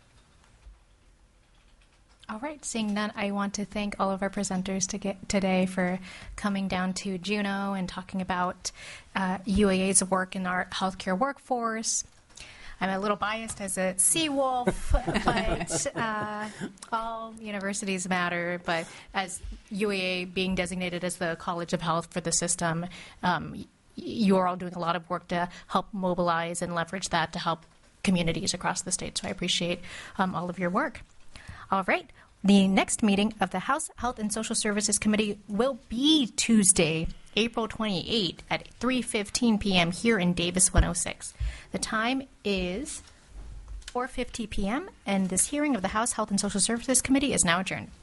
All right, seeing none, I want to thank all of our presenters to get today for coming down to Juneau and talking about uh, U A A's work in our healthcare workforce. I'm a little biased as a Seawolf, but uh, all universities matter. But as U A A being designated as the College of Health for the system, um, you are all doing a lot of work to help mobilize and leverage that to help communities across the state. So I appreciate um, all of your work. All right. The next meeting of the House Health and Social Services Committee will be Tuesday, April twenty-eighth at three fifteen p.m. here in Davis one oh six. The time is four fifty p.m. and this hearing of the House Health and Social Services Committee is now adjourned.